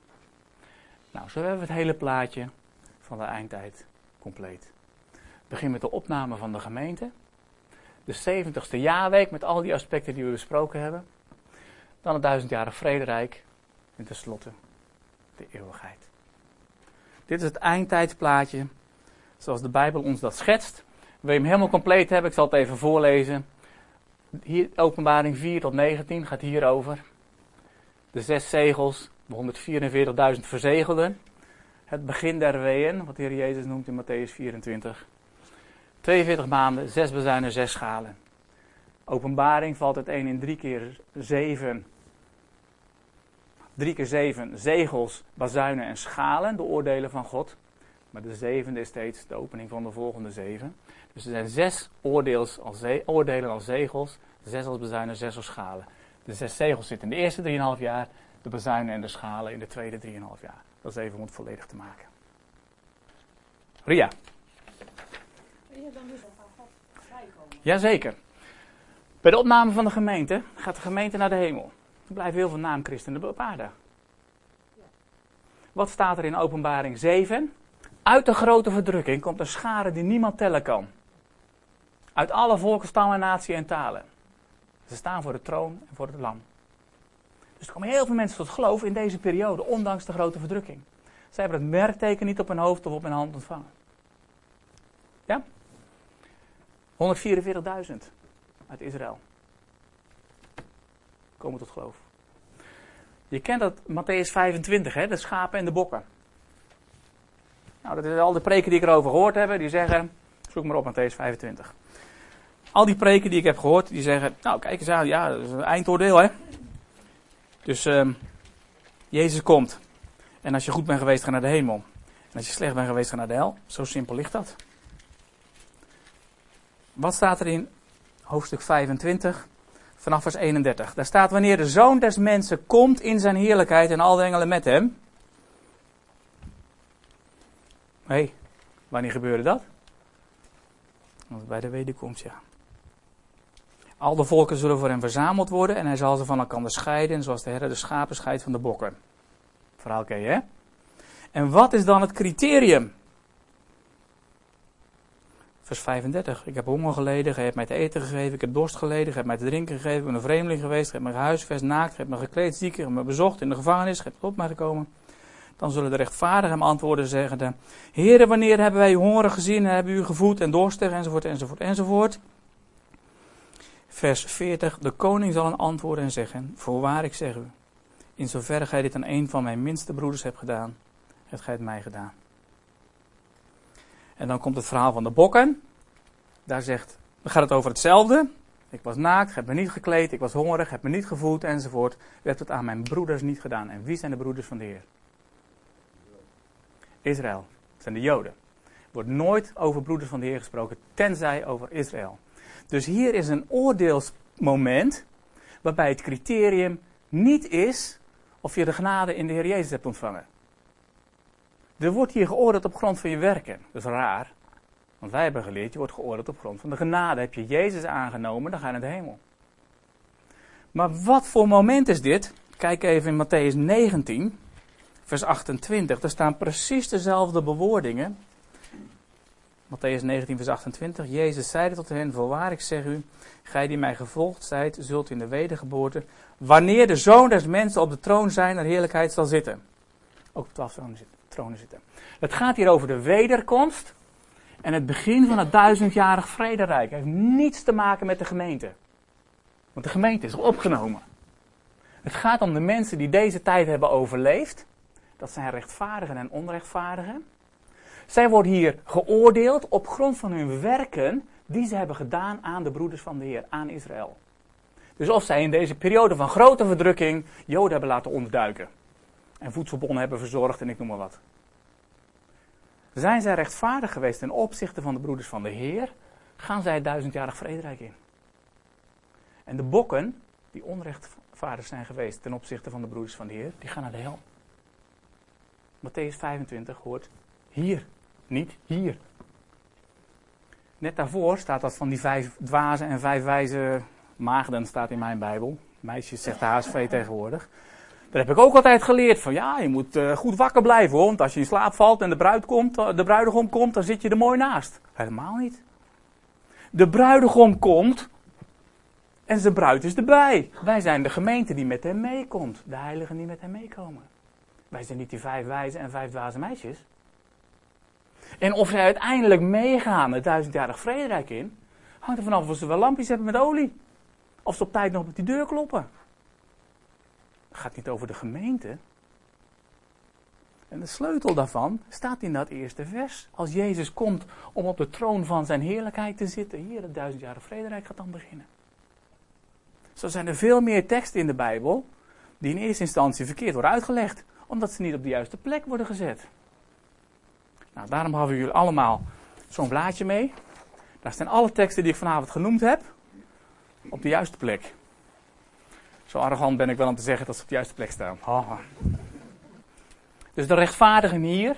S1: Nou, zo hebben we het hele plaatje van de eindtijd compleet. Ik begin met de opname van de gemeente. De zeventigste jaarweek met al die aspecten die we besproken hebben. Dan het duizendjarig vrederijk. En tenslotte de eeuwigheid. Dit is het eindtijdsplaatje zoals de Bijbel ons dat schetst. Wil je hem helemaal compleet hebben? Ik zal het even voorlezen. Hier, Openbaring vier tot negentien gaat hierover. De zes zegels, de honderdvierenveertigduizend verzegelden. Het begin der weeën, wat de Heer Jezus noemt in Matthäus vierentwintig. tweeënveertig maanden, zes bezuinen, zes schalen. Openbaring valt het een in drie keer zeven. Drie keer zeven zegels, bazuinen en schalen, de oordelen van God. Maar de zevende is steeds de opening van de volgende zeven. Dus er zijn zes oordeels als ze- oordelen als zegels, zes als bazuinen, zes als schalen. De zes zegels zitten in de eerste drieënhalf jaar, de bazuinen en de schalen in de tweede drieënhalf jaar. Dat is even om het volledig te maken. Ria.
S2: Ja, dan moet er van God vrijkomen.
S1: Jazeker. Bij de opname van de gemeente gaat de gemeente naar de hemel. Er blijven heel veel naamchristenen op aarde. Wat staat er in Openbaring zeven? Uit de grote verdrukking komt een schare die niemand tellen kan. Uit alle volken, stammen, natie en talen. Ze staan voor de troon en voor het lam. Dus er komen heel veel mensen tot geloof in deze periode, ondanks de grote verdrukking. Ze hebben het merkteken niet op hun hoofd of op hun hand ontvangen. Ja? honderdvierenveertigduizend uit Israël komen tot geloof. Je kent dat Matthäus vijfentwintig, hè, de schapen en de bokken. Nou, dat is al de preken die ik erover gehoord heb, die zeggen, zoek maar op Matthäus vijfentwintig. Al die preken die ik heb gehoord, die zeggen, nou kijk eens aan, ja, dat is een eindoordeel, hè. Dus uh, Jezus komt. En als je goed bent geweest, ga naar de hemel. En als je slecht bent geweest, ga naar de hel. Zo simpel ligt dat. Wat staat er in hoofdstuk vijfentwintig, vanaf vers eenendertig? Daar staat, wanneer de Zoon des Mensen komt in zijn heerlijkheid en al de engelen met hem. Hé, hey, wanneer gebeurde dat? Want bij de wederkomst, ja. Al de volken zullen voor hem verzameld worden en hij zal ze van elkaar scheiden, zoals de herder de schapen scheidt van de bokken. Verhaal ken je, hè? En wat is dan het criterium? Vers vijfendertig. Ik heb honger geleden, gij hebt mij te eten gegeven, ik heb dorst geleden, gij hebt mij te drinken gegeven, ik ben een vreemdeling geweest, gij hebt mij gehuisvest, naakt, gij hebt mij gekleed, ziek, gij hebt mij bezocht in de gevangenis, gij hebt op mij gekomen. Dan zullen de rechtvaardigen hem antwoorden, zeggende, Heere, wanneer hebben wij u hongerig gezien, hebben u gevoed en dorstig, enzovoort, enzovoort, enzovoort. Vers veertig. De koning zal een antwoorden en zeggen, voorwaar ik zeg u, in zoverre gij dit aan een van mijn minste broeders hebt gedaan, hebt gij het mij gedaan. En dan komt het verhaal van de bokken. Daar zegt, dan gaat het over hetzelfde. Ik was naakt, heb me niet gekleed, ik was hongerig, heb me niet gevoed, enzovoort. U hebt het aan mijn broeders niet gedaan. En wie zijn de broeders van de Heer? Israël. Dat zijn de Joden. Er wordt nooit over broeders van de Heer gesproken, tenzij over Israël. Dus hier is een oordeelsmoment, waarbij het criterium niet is of je de genade in de Heer Jezus hebt ontvangen. Er wordt hier geoordeeld op grond van je werken. Dat is raar. Want wij hebben geleerd, je wordt geoordeeld op grond van de genade. Heb je Jezus aangenomen, dan ga je naar de hemel. Maar wat voor moment is dit? Kijk even in Mattheüs negentien, vers achtentwintig. Daar staan precies dezelfde bewoordingen. Mattheüs negentien, vers achtentwintig. Jezus zeide tot hen, voorwaar ik zeg u, gij die mij gevolgd zijt, zult in de wedergeboorte, wanneer de Zoon des Mensen op de troon zijner heerlijkheid zal zitten. Ook op twaalf tronen zitten. tronen zitten. Het gaat hier over de wederkomst en het begin van het duizendjarig vrederijk. Het heeft niets te maken met de gemeente. Want de gemeente is opgenomen. Het gaat om de mensen die deze tijd hebben overleefd. Dat zijn rechtvaardigen en onrechtvaardigen. Zij worden hier geoordeeld op grond van hun werken die ze hebben gedaan aan de broeders van de Heer, aan Israël. Dus of zij in deze periode van grote verdrukking Joden hebben laten onderduiken. En voedselbonnen hebben verzorgd en ik noem maar wat. Zijn zij rechtvaardig geweest ten opzichte van de broeders van de Heer, gaan zij het duizendjarig vrederijk in. En de bokken, die onrechtvaardig zijn geweest ten opzichte van de broeders van de Heer, die gaan naar de hel. Mattheüs vijfentwintig hoort hier, niet hier. Net daarvoor staat dat van die vijf dwazen en vijf wijze maagden, staat in mijn Bijbel. Meisjes zegt de H S V tegenwoordig. Daar heb ik ook altijd geleerd van ja, je moet uh, goed wakker blijven hoor. Want als je in slaap valt en de, bruid komt, de bruidegom komt, dan zit je er mooi naast. Helemaal niet. De bruidegom komt en zijn bruid is erbij. Wij zijn de gemeente die met hem meekomt. De heiligen die met hem meekomen. Wij zijn niet die vijf wijze en vijf dwaze meisjes. En of zij uiteindelijk meegaan het duizendjarig vrederijk in, hangt er vanaf of ze wel lampjes hebben met olie. Of ze op tijd nog op die deur kloppen. Het gaat niet over de gemeente. En de sleutel daarvan staat in dat eerste vers. Als Jezus komt om op de troon van zijn heerlijkheid te zitten. Hier, het duizendjarig vrederijk gaat dan beginnen. Zo zijn er veel meer teksten in de Bijbel die in eerste instantie verkeerd worden uitgelegd. Omdat ze niet op de juiste plek worden gezet. Nou, daarom hebben we jullie allemaal zo'n blaadje mee. Daar staan alle teksten die ik vanavond genoemd heb op de juiste plek. Zo arrogant ben ik wel om te zeggen dat ze op de juiste plek staan. Haha. Dus de rechtvaardigen hier,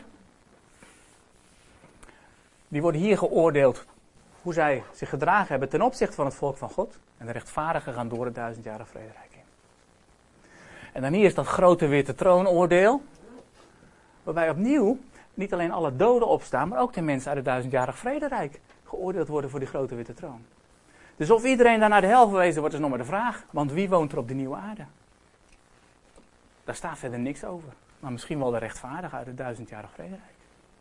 S1: die worden hier geoordeeld hoe zij zich gedragen hebben ten opzichte van het volk van God. En de rechtvaardigen gaan door het duizendjarig vrederijk in. En dan hier is dat grote witte troonoordeel, waarbij opnieuw niet alleen alle doden opstaan, maar ook de mensen uit het duizendjarig vrederijk geoordeeld worden voor die grote witte troon. Dus of iedereen daar naar de hel verwezen wordt, is nog maar de vraag. Want wie woont er op de nieuwe aarde? Daar staat verder niks over. Maar misschien wel de rechtvaardige uit het duizendjarig vrederijk.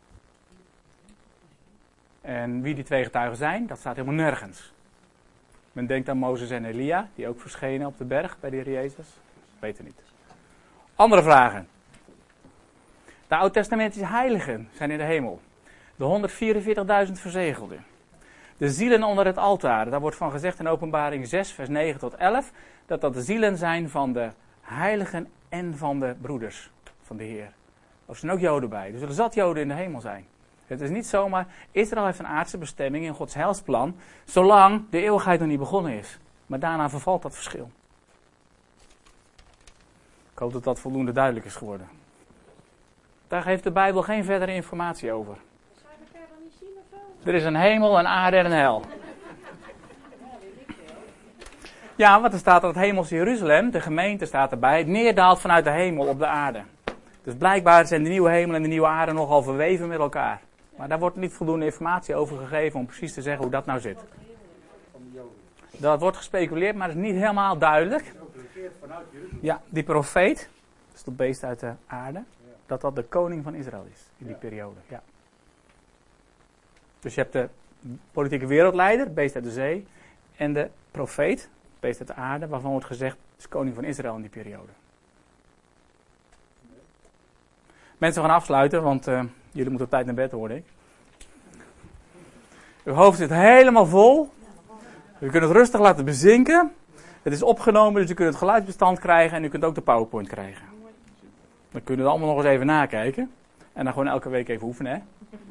S1: En wie die twee getuigen zijn, dat staat helemaal nergens. Men denkt aan Mozes en Elia, die ook verschenen op de berg bij de Heer Jezus. Weet het niet. Andere vragen. De oud-testamentische heiligen zijn in de hemel. De honderdvierenveertigduizend verzegelden. De zielen onder het altaar, daar wordt van gezegd in Openbaring zes, vers negen tot elf, dat dat de zielen zijn van de heiligen en van de broeders van de Heer. Er zijn ook Joden bij, er zullen zat Joden in de hemel zijn. Het is niet zomaar, Israël heeft een aardse bestemming in Gods heilsplan, zolang de eeuwigheid nog niet begonnen is. Maar daarna vervalt dat verschil. Ik hoop dat dat voldoende duidelijk is geworden. Daar geeft de Bijbel geen verdere informatie over. Er is een hemel, een aarde en een hel. Ja, want er staat dat het hemelse Jeruzalem, de gemeente staat erbij, neerdaalt vanuit de hemel op de aarde. Dus blijkbaar zijn de nieuwe hemel en de nieuwe aarde nogal verweven met elkaar. Maar daar wordt niet voldoende informatie over gegeven om precies te zeggen hoe dat nou zit. Dat wordt gespeculeerd, maar dat is niet helemaal duidelijk. Ja, die profeet, dus dat beest uit de aarde, dat dat de koning van Israël is in die periode. Ja. Dus je hebt de politieke wereldleider, beest uit de zee, en de profeet, beest uit de aarde, waarvan wordt gezegd, is koning van Israël in die periode. Mensen, we gaan afsluiten, want uh, jullie moeten op tijd naar bed, hoor ik. Uw hoofd zit helemaal vol. U kunt het rustig laten bezinken. Het is opgenomen, dus u kunt het geluidsbestand krijgen en u kunt ook de PowerPoint krijgen. Dan kunnen we allemaal nog eens even nakijken. En dan gewoon elke week even oefenen, hè.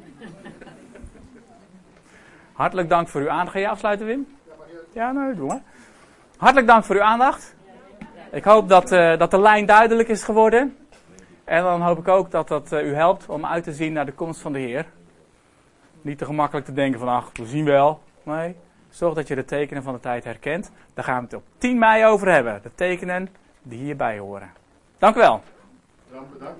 S1: Hartelijk dank voor uw aandacht. Ga je afsluiten, Wim? Ja, nou, doe maar. Hartelijk dank voor uw aandacht. Ik hoop dat, uh, dat de lijn duidelijk is geworden. En dan hoop ik ook dat dat uh, u helpt om uit te zien naar de komst van de Heer. Niet te gemakkelijk te denken van, ach, we zien wel. Nee, zorg dat je de tekenen van de tijd herkent. Daar gaan we het op tien mei over hebben. De tekenen die hierbij horen. Dank u wel.
S3: Bedankt.